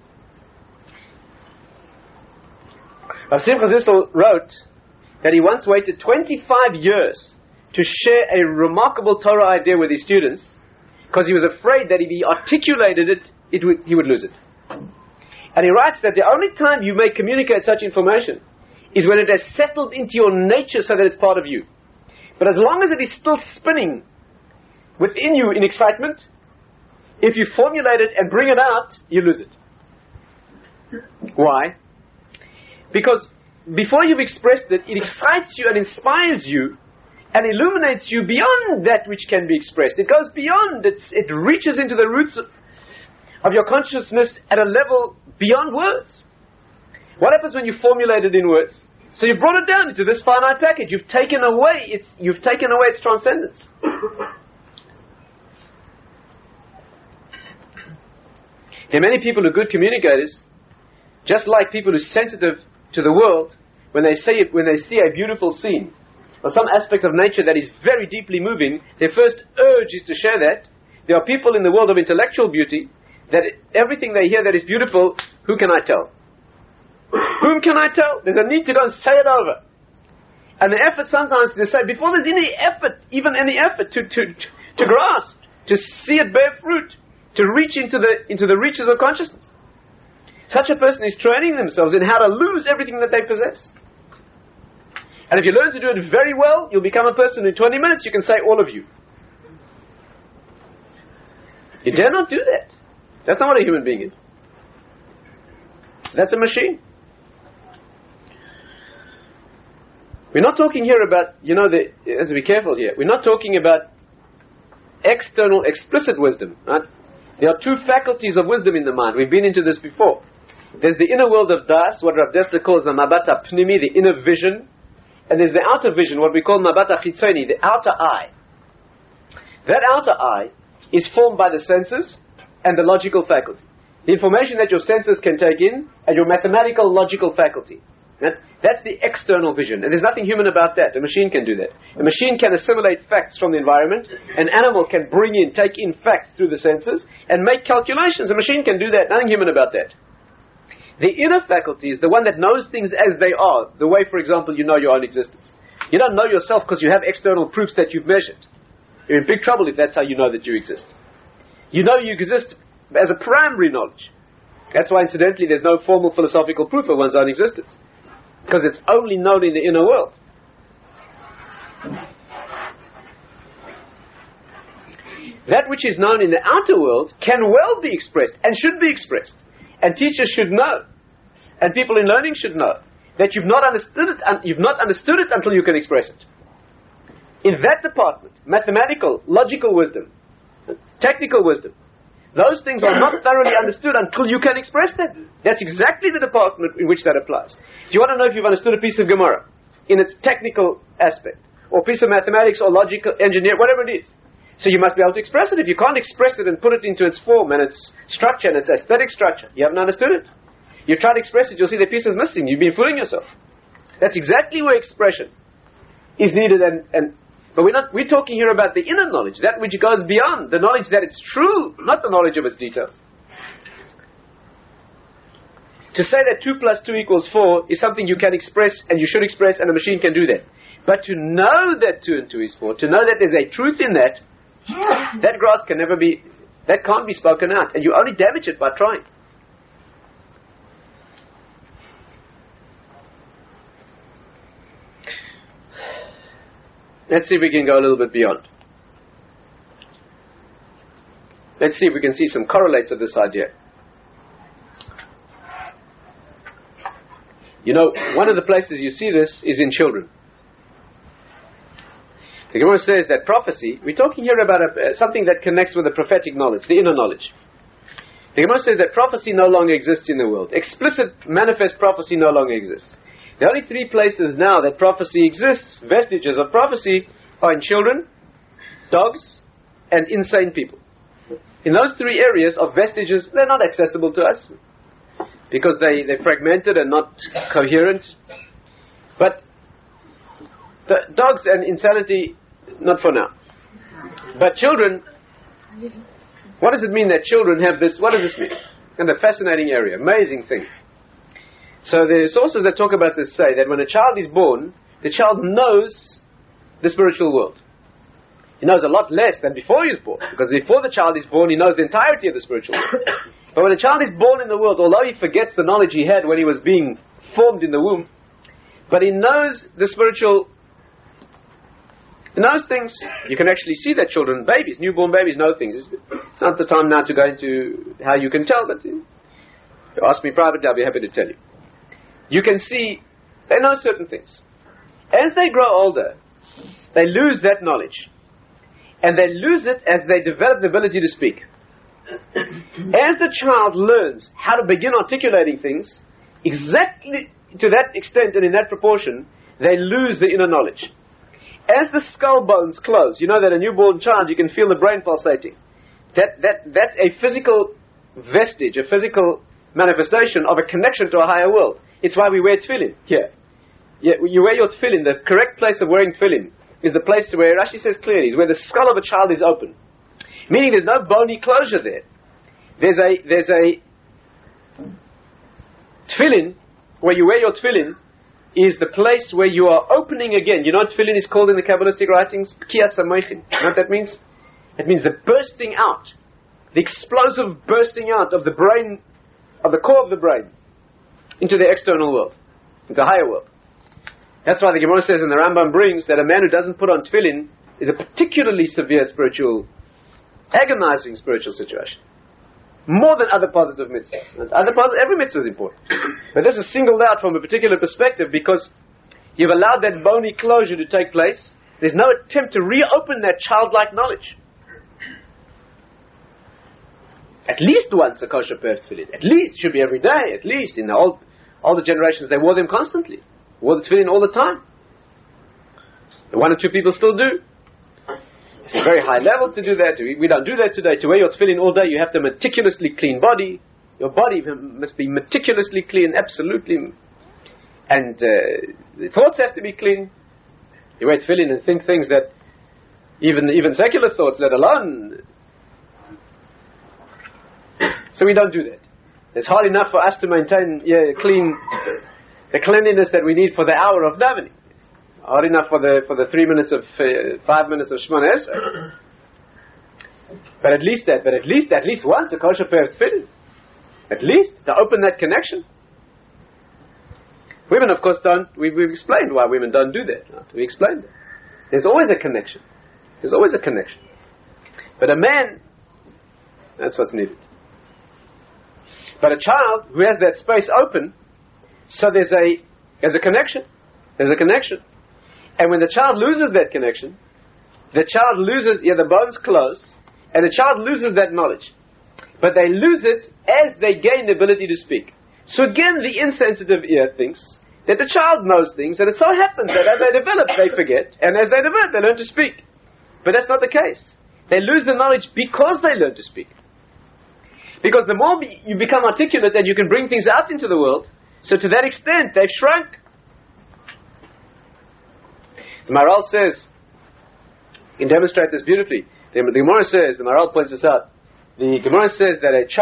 Rav Simcha Zissel wrote that he once waited 25 years to share a remarkable Torah idea with his students because he was afraid that if he articulated it, he would lose it. And he writes that the only time you may communicate such information is when it has settled into your nature so that it's part of you. But as long as it is still spinning within you in excitement, if you formulate it and bring it out, you lose it. Why? Because before you've expressed it, it excites you and inspires you and illuminates you beyond that which can be expressed. It goes beyond, it reaches into the roots of your consciousness at a level beyond words. What happens when you formulate it in words? So you've brought it down into this finite package. You've taken away its transcendence. There are many people who are good communicators, just like people who are sensitive to the world, when they see a beautiful scene or some aspect of nature that is very deeply moving, their first urge is to share that. There are people in the world of intellectual beauty that everything they hear that is beautiful, who can I tell? Whom can I tell? There's a need to go and say it over. And the effort sometimes to say, before there's any effort, even any effort to grasp, to see it bear fruit, to reach into the reaches of consciousness. Such a person is training themselves in how to lose everything that they possess. And if you learn to do it very well, you'll become a person in 20 minutes you can say all of you. You dare not do that. That's not what a human being is. That's a machine. We're not talking here about, let's be careful here. We're not talking about external explicit wisdom. Right? There are two faculties of wisdom in the mind. We've been into this before. There's the inner world of Das, what Rav Dessler calls the Mabata Pnimi, the inner vision. And there's the outer vision, what we call Mabata Chitzoni, the outer eye. That outer eye is formed by the senses and the logical faculty. The information that your senses can take in and your mathematical logical faculty. That's the external vision. And there's nothing human about that. A machine can do that. A machine can assimilate facts from the environment. An animal can take in facts through the senses and make calculations. A machine can do that. Nothing human about that. The inner faculty is the one that knows things as they are. The way, for example, you know your own existence. You don't know yourself because you have external proofs that you've measured. You're in big trouble if that's how you know that you exist. You know you exist as a primary knowledge. That's why, incidentally, there's no formal philosophical proof of one's own existence. Because it's only known in the inner world. That which is known in the outer world can well be expressed and should be expressed. And teachers should know. And people in learning should know that you've not understood it until you can express it. In that department, mathematical, logical wisdom, technical wisdom, those things are not thoroughly understood until you can express them. That's exactly the department in which that applies. If you want to know if you've understood a piece of Gemara in its technical aspect, or a piece of mathematics or logical engineer, whatever it is, so you must be able to express it. If you can't express it and put it into its form and its structure and its aesthetic structure, you haven't understood it. You try to express it, you'll see the piece is missing. You've been fooling yourself. That's exactly where expression is needed. But we're talking here about the inner knowledge, that which goes beyond the knowledge that it's true, not the knowledge of its details. To say that 2 + 2 = 4 is something you can express and you should express, and a machine can do that. But to know that 2 and 2 is 4, to know that there's a truth in that, that grasp can't be spoken out, and you only damage it by trying. Let's see if we can go a little bit beyond. Let's see if we can see some correlates of this idea. You know, one of the places you see this is in children. The Gemara says that prophecy, we're talking here about something that connects with the prophetic knowledge, the inner knowledge. The Gemara says that prophecy no longer exists in the world. Explicit, manifest prophecy no longer exists. The only three places now that prophecy exists, vestiges of prophecy, are in children, dogs, and insane people. In those three areas of vestiges, they're not accessible to us because they're fragmented and not coherent. But the dogs and insanity, not for now. But children, what does it mean that children have this? What does this mean? And a fascinating area, amazing thing. So the sources that talk about this say that when a child is born, the child knows the spiritual world. He knows a lot less than before he was born, because before the child is born, he knows the entirety of the spiritual world. But when a child is born in the world, although he forgets the knowledge he had when he was being formed in the womb, but he knows the spiritual. He knows things. You can actually see that children, babies, newborn babies know things. It's not the time now to go into how you can tell, but you ask me privately, I'll be happy to tell you. You can see, they know certain things. As they grow older, they lose that knowledge. And they lose it as they develop the ability to speak. As the child learns how to begin articulating things, exactly to that extent and in that proportion, they lose the inner knowledge. As the skull bones close, you know that a newborn child, you can feel the brain pulsating. That's a physical vestige, a physical manifestation of a connection to a higher world. It's why we wear tefillin here. Yeah, you wear your tefillin, the correct place of wearing tefillin is the place where Rashi says clearly, is where the skull of a child is open. Meaning there's no bony closure there. There's a tefillin, where you wear your tefillin, is the place where you are opening again. You know what tefillin is called in the Kabbalistic writings? B'kiyas hamoichin. You know what that means? It means the bursting out, the explosive bursting out of the brain, of the core of the brain, into the external world, into a higher world. That's why the Gemara says, and the Rambam brings, that a man who doesn't put on tefillin is a particularly severe spiritual, agonizing spiritual situation. More than other positive mitzvahs. Every mitzvah is important. But this is singled out from a particular perspective because you've allowed that bony closure to take place. There's no attempt to reopen that childlike knowledge. At least once a kosher pair of tefillin. At least, should be every day. At least in the older generations, they wore them constantly. Wore the tefillin all the time. One or two people still do. It's a very high level to do that. We don't do that today. To wear your tefillin all day, you have to meticulously clean body. Your body must be meticulously clean, absolutely. And the thoughts have to be clean. You wear tefillin and think things that even secular thoughts, let alone. So we don't do that. It's hard enough for us to maintain the cleanliness that we need for the hour of davening. Hard enough for the 3 minutes of 5 minutes of Shemona Esrei. But at least once a kosher pair of tefillin. At least to open that connection. Women, of course, don't. We've explained why women don't do that. Right? We explained it. There's always a connection. There's always a connection. But a man, that's what's needed. But a child who has that space open, so there's a connection. There's a connection. And when the child loses that connection, the child loses, the bones close, and the child loses that knowledge. But they lose it as they gain the ability to speak. So again, the insensitive ear thinks that the child knows things, and it so happens that as they develop, they forget, and as they develop, they learn to speak. But that's not the case. They lose the knowledge because they learn to speak. Because the more you become articulate and you can bring things out into the world, so to that extent, they've shrunk. The Maharal says, you can demonstrate this beautifully. The Gemara says, the Maharal points this out, the Gemara says that a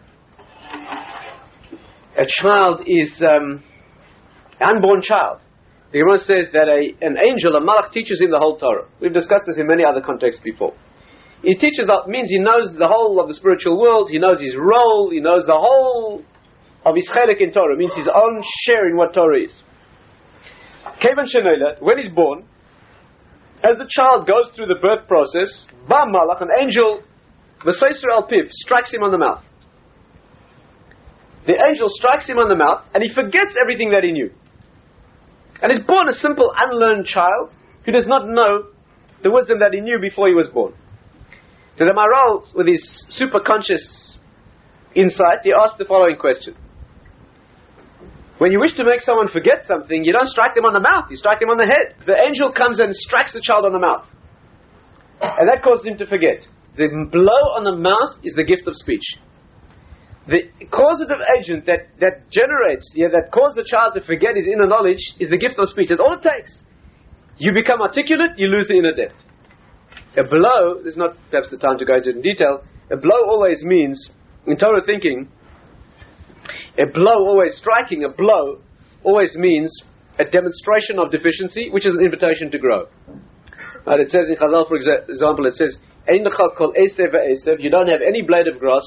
child is an unborn child. The Gemara says that an angel, a malach, teaches him the whole Torah. We've discussed this in many other contexts before. He teaches that means he knows the whole of the spiritual world, he knows his role, he knows the whole of his chelik in Torah, means his own share in what Torah is. Kevan Shenoilad, when he's born, as the child goes through the birth process, Ba Malach, an angel, V'Seisur al Piv, strikes him on the mouth. the angel strikes him on the mouth, and he forgets everything that he knew. And is born a simple, unlearned child who does not know the wisdom that he knew before he was born. So the Maharal, with his superconscious insight, he asked the following question. When you wish to make someone forget something, you don't strike them on the mouth, you strike them on the head. The angel comes and strikes the child on the mouth. And that causes him to forget. The blow on the mouth is the gift of speech. The causative agent that generates, that causes the child to forget his inner knowledge is the gift of speech. That's all it takes. You become articulate, you lose the inner depth. A blow, there's not perhaps the time to go into it in detail, a blow always means, in Torah thinking, a blow always means a demonstration of deficiency, which is an invitation to grow. And it says in Chazal, for example, it says, you don't have any blade of grass,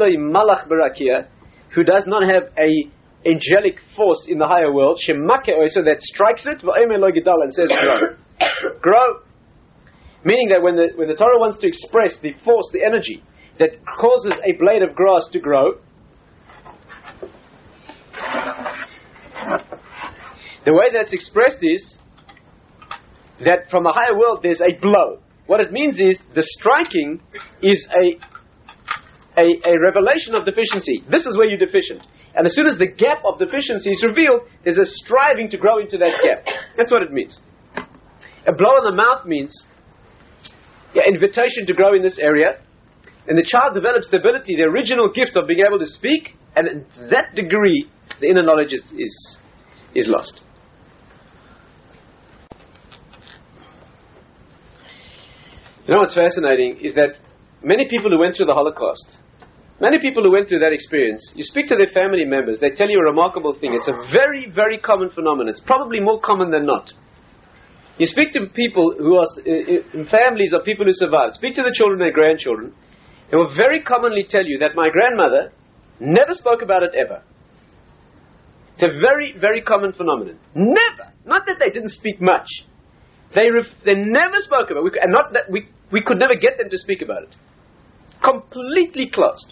who does not have a angelic force in the higher world, that strikes it, and says grow. Grow. Meaning that when the Torah wants to express the force, the energy, that causes a blade of grass to grow, the way that's expressed is that from the higher world there's a blow. What it means is the striking is a revelation of deficiency. This is where you're deficient. And as soon as the gap of deficiency is revealed, there's a striving to grow into that gap. That's what it means. A blow on the mouth means invitation to grow in this area. And the child develops the ability, the original gift of being able to speak, and to that degree, the inner knowledge is lost. You know what's fascinating is that many people who went through the Holocaust, many people who went through that experience, you speak to their family members, they tell you a remarkable thing. It's a very, very common phenomenon. It's probably more common than not. You speak to people who are in families of people who survived. Speak to the children and their grandchildren. They will very commonly tell you that my grandmother never spoke about it ever. It's a very, very common phenomenon. Never. Not that they didn't speak much. They never spoke about it. And not that we could never get them to speak about it. Completely closed.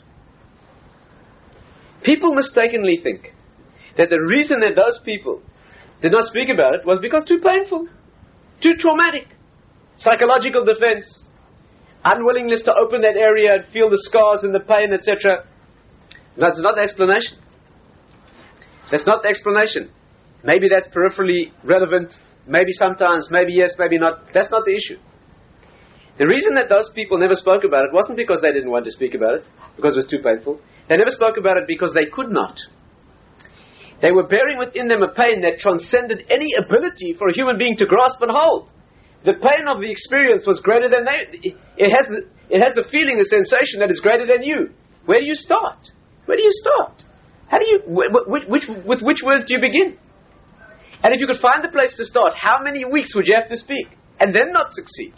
People mistakenly think that the reason that those people did not speak about it was because too painful, too traumatic, psychological defense, unwillingness to open that area and feel the scars and the pain, etc. That's not the explanation. That's not the explanation. Maybe that's peripherally relevant, maybe sometimes, maybe yes, maybe not. That's not the issue. The reason that those people never spoke about it wasn't because they didn't want to speak about it, because it was too painful. They never spoke about it because they could not. They were bearing within them a pain that transcended any ability for a human being to grasp and hold. The pain of the experience was greater than they. It has the feeling, the sensation that is greater than you. Where do you start? Where do you start? How do you? With which words do you begin? And if you could find the place to start, how many weeks would you have to speak and then not succeed?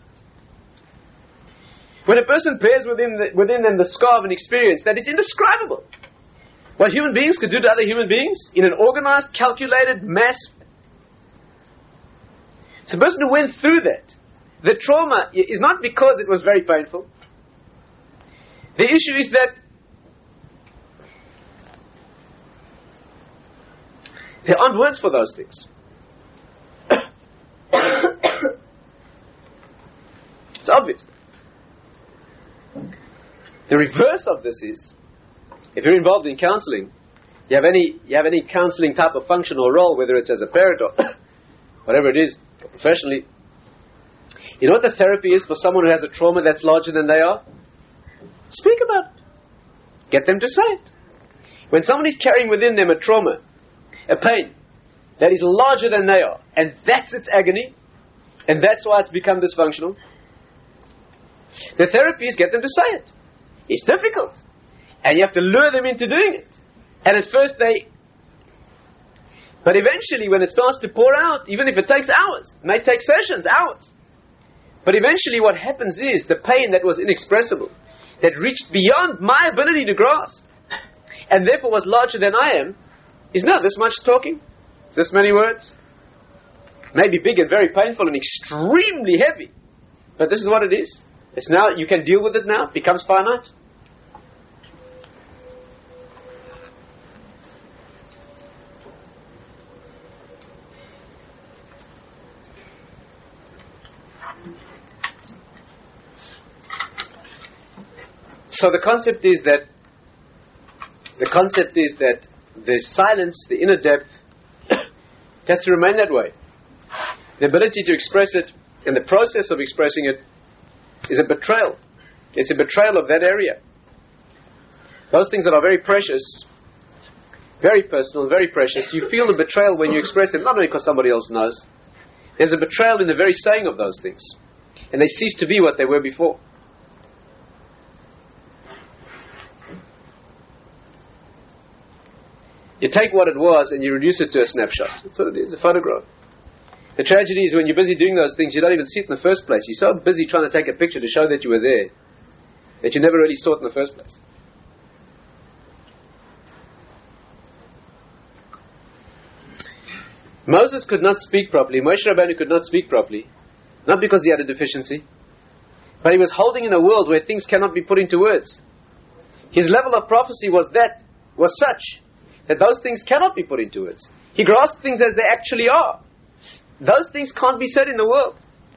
When a person bears within them the scar of an experience that is indescribable, what human beings could do to other human beings in an organized, calculated mass. It's a person who went through that. The trauma is not because it was very painful. The issue is that there aren't words for those things. It's obvious. The reverse of this is, if you're involved in counseling, you have any counseling type of function or role, whether it's as a parent or whatever it is, or professionally, you know what the therapy is for someone who has a trauma that's larger than they are? Speak about it. Get them to say it. When somebody's carrying within them a trauma, a pain that is larger than they are, and that's its agony, and that's why it's become dysfunctional, the therapy is get them to say it. It's difficult. And you have to lure them into doing it. And at first but eventually when it starts to pour out, even if it takes hours, it may take sessions, hours. But eventually what happens is the pain that was inexpressible, that reached beyond my ability to grasp, and therefore was larger than I am, is now this much talking, this many words. Maybe big and very painful and extremely heavy. But this is what it is. It's now, you can deal with it now, it becomes finite. So the concept is that the silence, the inner depth, has to remain that way. The ability to express it and the process of expressing it is a betrayal. It's a betrayal of that area. Those things that are very precious, very personal, very precious, you feel the betrayal when you express them, not only because somebody else knows. There's a betrayal in the very saying of those things. And they cease to be what they were before. You take what it was and you reduce it to a snapshot. That's what it is, a photograph. The tragedy is when you're busy doing those things, you don't even see it in the first place. You're so busy trying to take a picture to show that you were there, that you never really saw it in the first place. Moses could not speak properly. Moshe Rabbeinu could not speak properly. Not because he had a deficiency, but he was holding in a world where things cannot be put into words. His level of prophecy was such that those things cannot be put into words. He grasped things as they actually are. Those things can't be said in the world.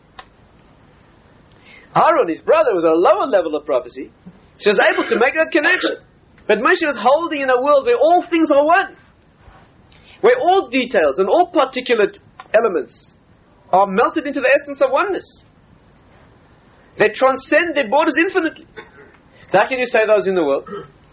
Aaron, his brother, was a lower level of prophecy. He was able to make that connection. But Moshe was holding in a world where all things are one. Where all details and all particulate elements are melted into the essence of oneness. They transcend their borders infinitely. How can you say those in the world?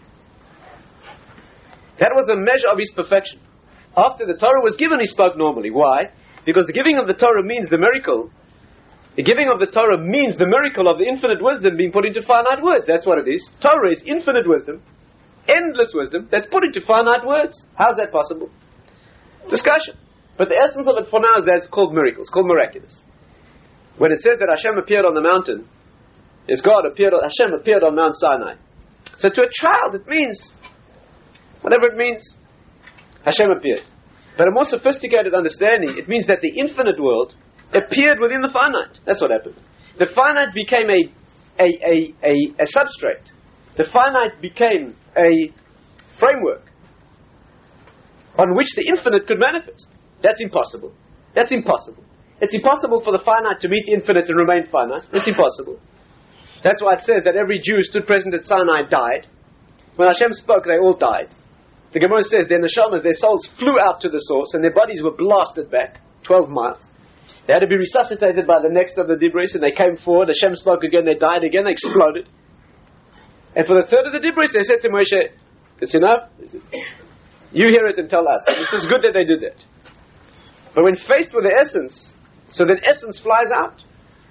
That was the measure of his perfection. After the Torah was given, he spoke normally. Why? Because the giving of the Torah means the miracle. The giving of the Torah means the miracle of the infinite wisdom being put into finite words. That's what it is. Torah is infinite wisdom, endless wisdom, that's put into finite words. How's that possible? Discussion. But the essence of it for now is that it's called miracle. It's called miraculous. When it says that Hashem appeared on the mountain, Hashem appeared on Mount Sinai. So to a child it means, whatever it means, Hashem appeared. But a more sophisticated understanding, it means that the infinite world appeared within the finite. That's what happened. The finite became a substrate. The finite became a framework on which the infinite could manifest. That's impossible. That's impossible. It's impossible for the finite to meet the infinite and remain finite. It's impossible. That's why it says that every Jew stood present at Sinai died. When Hashem spoke, they all died. The Gemara says their neshamas, their souls flew out to the source and their bodies were blasted back 12 miles. They had to be resuscitated by the next of the dibris, and they came forward. Hashem spoke again, they died again, they exploded. And for the third of the dibris, they said to Moshe, it's enough. You hear it and tell us. It's just good that they did that. But when faced with the essence, so that essence flies out.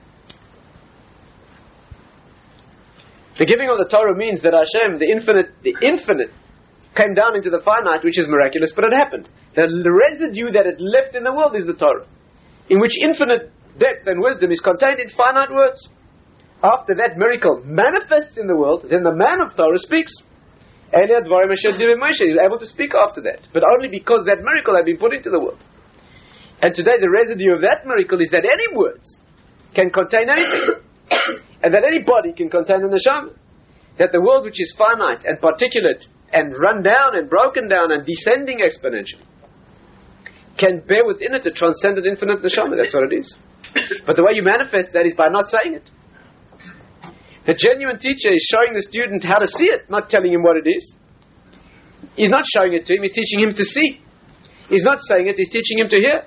The giving of the Torah means that Hashem, the infinite, came down into the finite, which is miraculous, but it happened. The residue that it left in the world is the Torah, in which infinite depth and wisdom is contained in finite words. After that miracle manifests in the world, then the man of Torah speaks. He was able to speak after that, but only because that miracle had been put into the world. And today the residue of that miracle is that any words can contain anything, and that any body can contain the neshama. That the world which is finite and particulate and run down and broken down and descending exponentially can bear within it a transcendent infinite neshama. That's what it is. But the way you manifest that is by not saying it. The genuine teacher is showing the student how to see it, not telling him what it is. He's not showing it to him, he's teaching him to see. He's not saying it, he's teaching him to hear.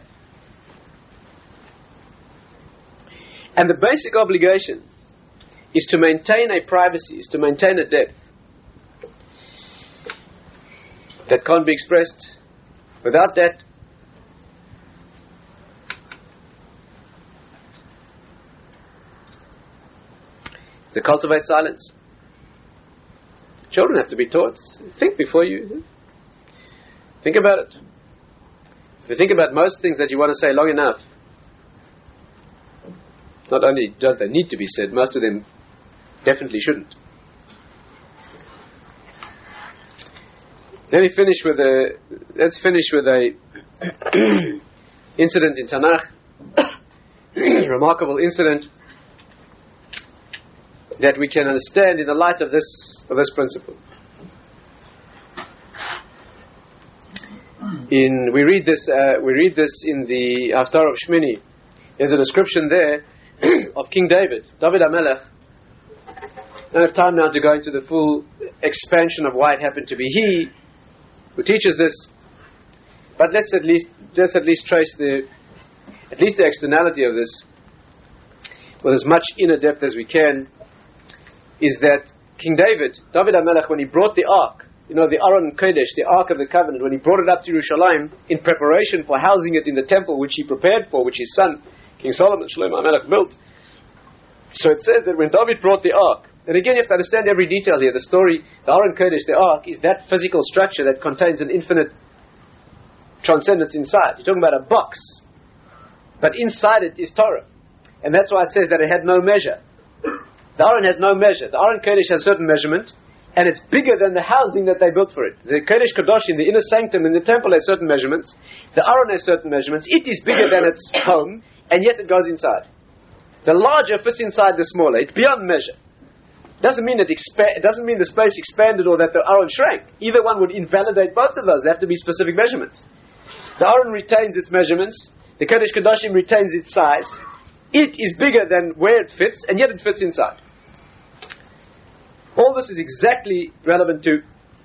And the basic obligation is to maintain a privacy, is to maintain a depth that can't be expressed. Without that, to cultivate silence. Children have to be taught. Think before you think about it. If you think about most things that you want to say long enough, not only don't they need to be said, most of them definitely shouldn't. Let's finish with a incident in Tanakh, remarkable incident that we can understand in the light of this principle. We read this in the Haftarah of Shmini. There's a description there of King David, David HaMelech. I don't have time now to go into the full expansion of why it happened to be he who teaches this, but let's at least trace the externality of this with as much inner depth as we can. Is that King David HaMelech, when he brought the ark, the Aron Kodesh, the Ark of the Covenant, when he brought it up to Yerushalayim in preparation for housing it in the temple which he prepared for, which his son King Solomon Shlomo HaMelech built. So it says that when David brought the ark, and again you have to understand every detail here, the story, the Aron Kodesh, the ark, is that physical structure that contains an infinite transcendence inside. You're talking about a box, but inside it is Torah. And that's why it says that it had no measure. The Aron has no measure. The Aron Kodesh has certain measurement, and it's bigger than the housing that they built for it. The Kodesh Kadoshim, the inner sanctum in the temple, has certain measurements. The Aron has certain measurements. It is bigger than its home, and yet it goes inside. The larger fits inside the smaller. It's beyond measure. Doesn't mean doesn't mean the space expanded or that the Aron shrank. Either one would invalidate both of those. They have to be specific measurements. The Aron retains its measurements. The Kodesh Kadoshim retains its size. It is bigger than where it fits, and yet it fits inside. All this is exactly relevant to.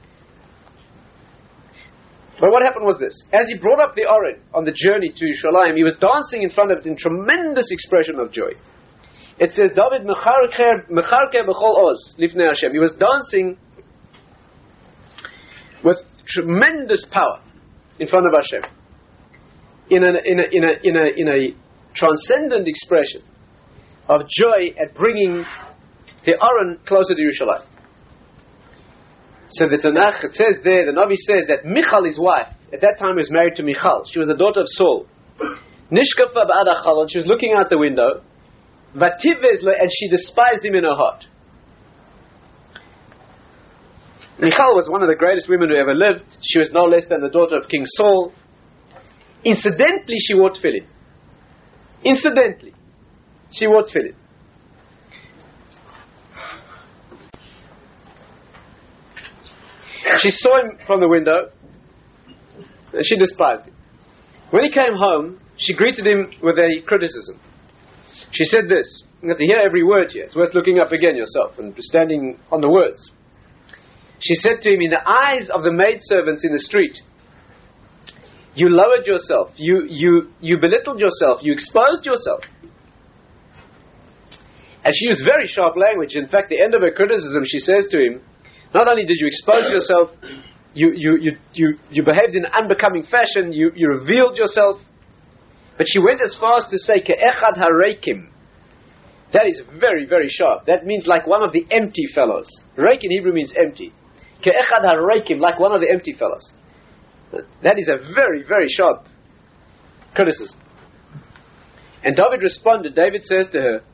But what happened was this. As he brought up the Aron on the journey to Yerushalayim, he was dancing in front of it in tremendous expression of joy. It says, David mecharker b'chol oz lifnei Hashem. He was dancing with tremendous power in front of Hashem. In a transcendent expression of joy at bringing the Aron closer to Yerushalayim. So the Tanakh, it says there, the Navi says that Michal, his wife, at that time was married to Michal. She was the daughter of Saul. Nishkafa ba'ad hachalon, she was looking out the window. Vativez le, and she despised him in her heart. Michal was one of the greatest women who ever lived. She was no less than the daughter of King Saul. Incidentally, she wore tefillin. Incidentally, she wore tefillin. She saw him from the window, and she despised him. When he came home, she greeted him with a criticism. She said this. You have to hear every word here. It's worth looking up again yourself and standing on the words. She said to him, in the eyes of the maidservants in the street, you lowered yourself, you belittled yourself, you exposed yourself. And she used very sharp language. In fact, the end of her criticism, she says to him, not only did you expose yourself, you behaved in an unbecoming fashion, you revealed yourself, but she went as far as to say, Ke'echad hareikim. That is very, very sharp. That means like one of the empty fellows. Reik in Hebrew means empty. Ke'echad hareikim, like one of the empty fellows. That is a very, very sharp criticism. And David responded, David says to her,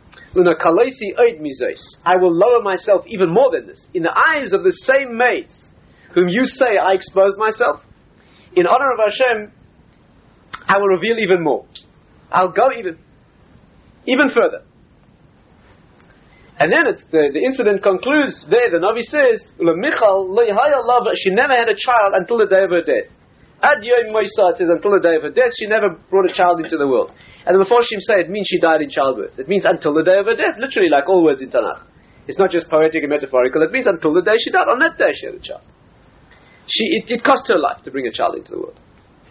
I will lower myself even more than this. In the eyes of the same maids whom you say I exposed myself, in honor of Hashem, I will reveal even more. I'll go even further. And then the incident concludes there. The Navi says, she never had a child until the day of her death. Ad Yom Moisa, it says, until the day of her death, she never brought a child into the world. And the Mefarshim say it means she died in childbirth. It means until the day of her death, literally, like all words in Tanakh. It's not just poetic and metaphorical. It means until the day she died. On that day she had a child. It cost her life to bring a child into the world.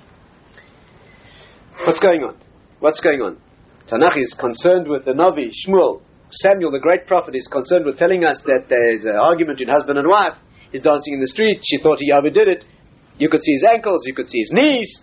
What's going on? What's going on? Tanakh is concerned with the Navi, Shmuel. Samuel, the great prophet, is concerned with telling us that there is an argument between husband and wife. He's dancing in the street. She thought he overdid it. You could see his ankles. You could see his knees.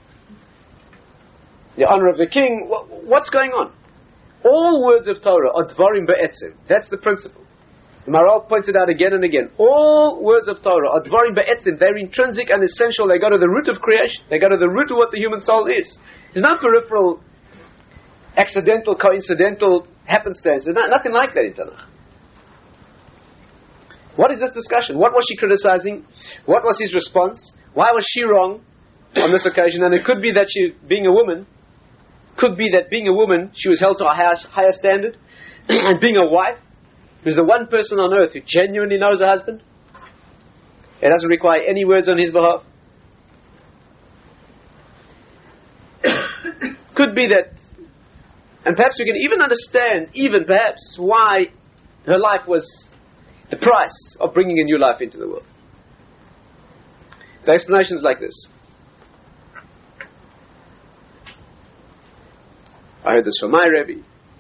The honor of the king. What's going on? All words of Torah are dvarim be'etzim. That's the principle. The Maharal points it out again and again. All words of Torah are dvarim be'etzim. They're intrinsic and essential. They go to the root of creation. They go to the root of what the human soul is. There's no peripheral, accidental, coincidental happenstance. There's nothing like that in Tanakh. What is this discussion? What was she criticizing? What was his response? Why was she wrong on this occasion? And it could be that being a woman, she was held to a higher standard. And being a wife, who's the one person on earth who genuinely knows her husband, it doesn't require any words on his behalf. Could be that And perhaps we can even understand, perhaps, why her life was the price of bringing a new life into the world. The explanation is like this. I heard this from my Rebbe.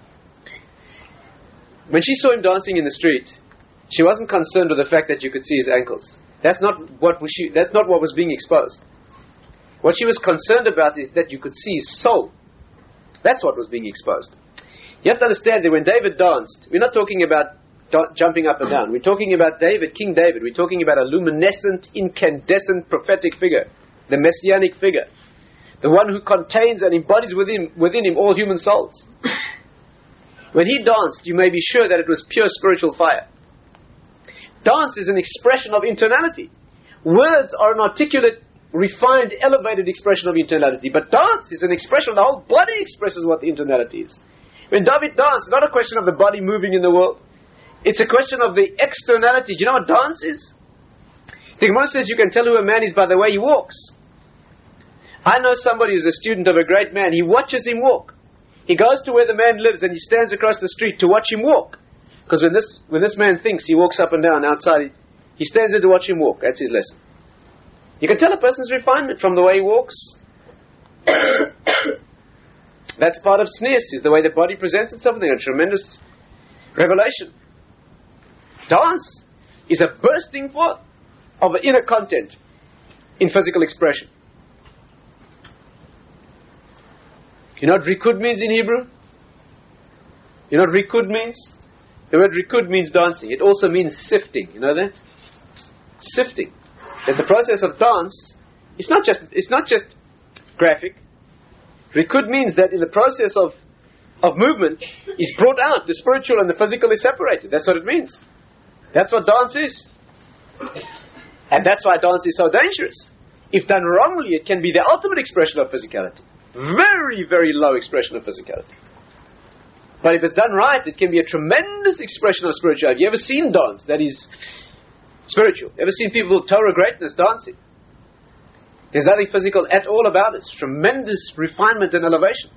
When she saw him dancing in the street, she wasn't concerned with the fact that you could see his ankles. That's not what was being exposed. What she was concerned about is that you could see his soul. That's what was being exposed. You have to understand that when David danced, we're not talking about jumping up and down. We're talking about David, King David. We're talking about a luminescent, incandescent prophetic figure, the messianic figure, the one who contains and embodies within him all human souls. When he danced, you may be sure that it was pure spiritual fire. Dance is an expression of internality. Words are an articulate, refined, elevated expression of internality. But dance is an expression, the whole body expresses what the internality is. When David danced, it's not a question of the body moving in the world. It's a question of the externality. Do you know what dance is? The Gemara says you can tell who a man is by the way he walks. I know somebody who's a student of a great man. He watches him walk. He goes to where the man lives and he stands across the street to watch him walk. Because when this man thinks, he walks up and down outside. He stands there to watch him walk. That's his lesson. You can tell a person's refinement from the way he walks. That's part of tznius, is the way the body presents itself. A tremendous revelation. Dance is a bursting forth of an inner content in physical expression. You know what rikud means in Hebrew? You know what rikud means? The word rikud means dancing. It also means sifting. You know that? Sifting. That the process of dance is not just graphic. Rikud means that in the process of movement is brought out. The spiritual and the physical is separated. That's what it means. That's what dance is. And that's why dance is so dangerous. If done wrongly, it can be the ultimate expression of physicality. Very, very low expression of physicality. But if it's done right, it can be a tremendous expression of spirituality. Have you ever seen dance that is spiritual? Ever seen people with Torah greatness dancing? There's nothing physical at all about it. It's tremendous refinement and elevation.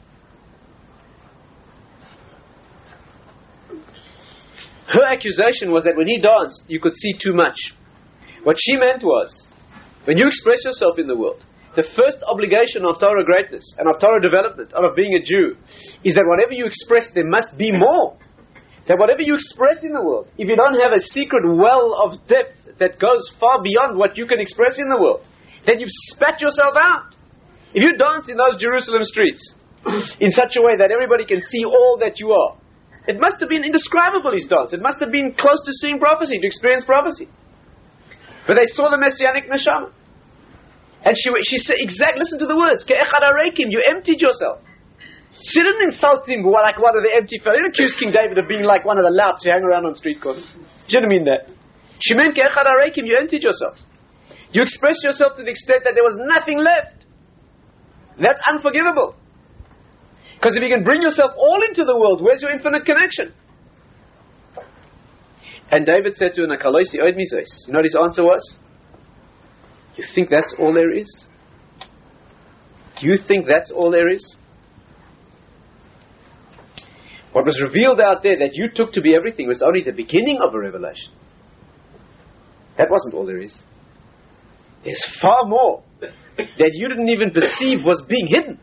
Her accusation was that when he danced, you could see too much. What she meant was, when you express yourself in the world, the first obligation of Torah greatness and of Torah development and of being a Jew is that whatever you express, there must be more. That whatever you express in the world, if you don't have a secret well of depth that goes far beyond what you can express in the world, then you've spat yourself out. If you dance in those Jerusalem streets in such a way that everybody can see all that you are, it must have been indescribable, his dance. It must have been close to seeing prophecy, to experience prophecy. But they saw the messianic neshama. And she said, listen to the words, Ke'echad harekim, you emptied yourself. She didn't insult him like one of the empty fellows. She didn't accuse King David of being like one of the louts who hang around on street corners. She didn't mean that. She meant Ke'echad harekim, you emptied yourself. You expressed yourself to the extent that there was nothing left. That's unforgivable. Because if you can bring yourself all into the world, where's your infinite connection? And David said to her, Nakaloisi oid mizos. You know what his answer was? You think that's all there is? Do you think that's all there is? What was revealed out there that you took to be everything was only the beginning of a revelation. That wasn't all there is. There's far more that you didn't even perceive was being hidden.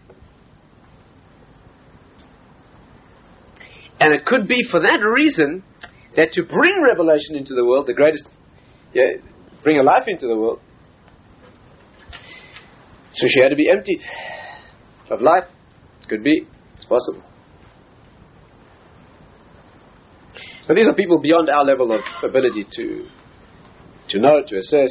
And it could be for that reason that to bring revelation into the world, the greatest, bring a life into the world, so she had to be emptied of life. Could be. It's possible. But these are people beyond our level of ability to know, to assess.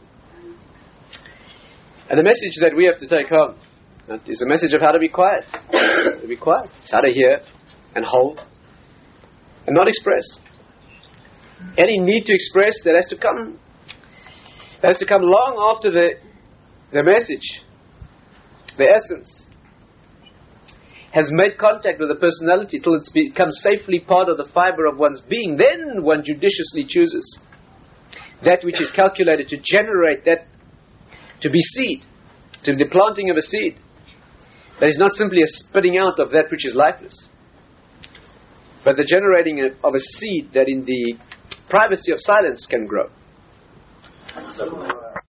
And the message that we have to take home is a message of how to be quiet. To be quiet. It's how to hear and hold and not express. Any need to express that has to come long after the message, the essence, has made contact with the personality till it's become safely part of the fiber of one's being. Then one judiciously chooses that which is calculated to generate that, to be seed, to the planting of a seed that is not simply a spitting out of that which is lifeless. but the generating of a seed that in the privacy of silence can grow.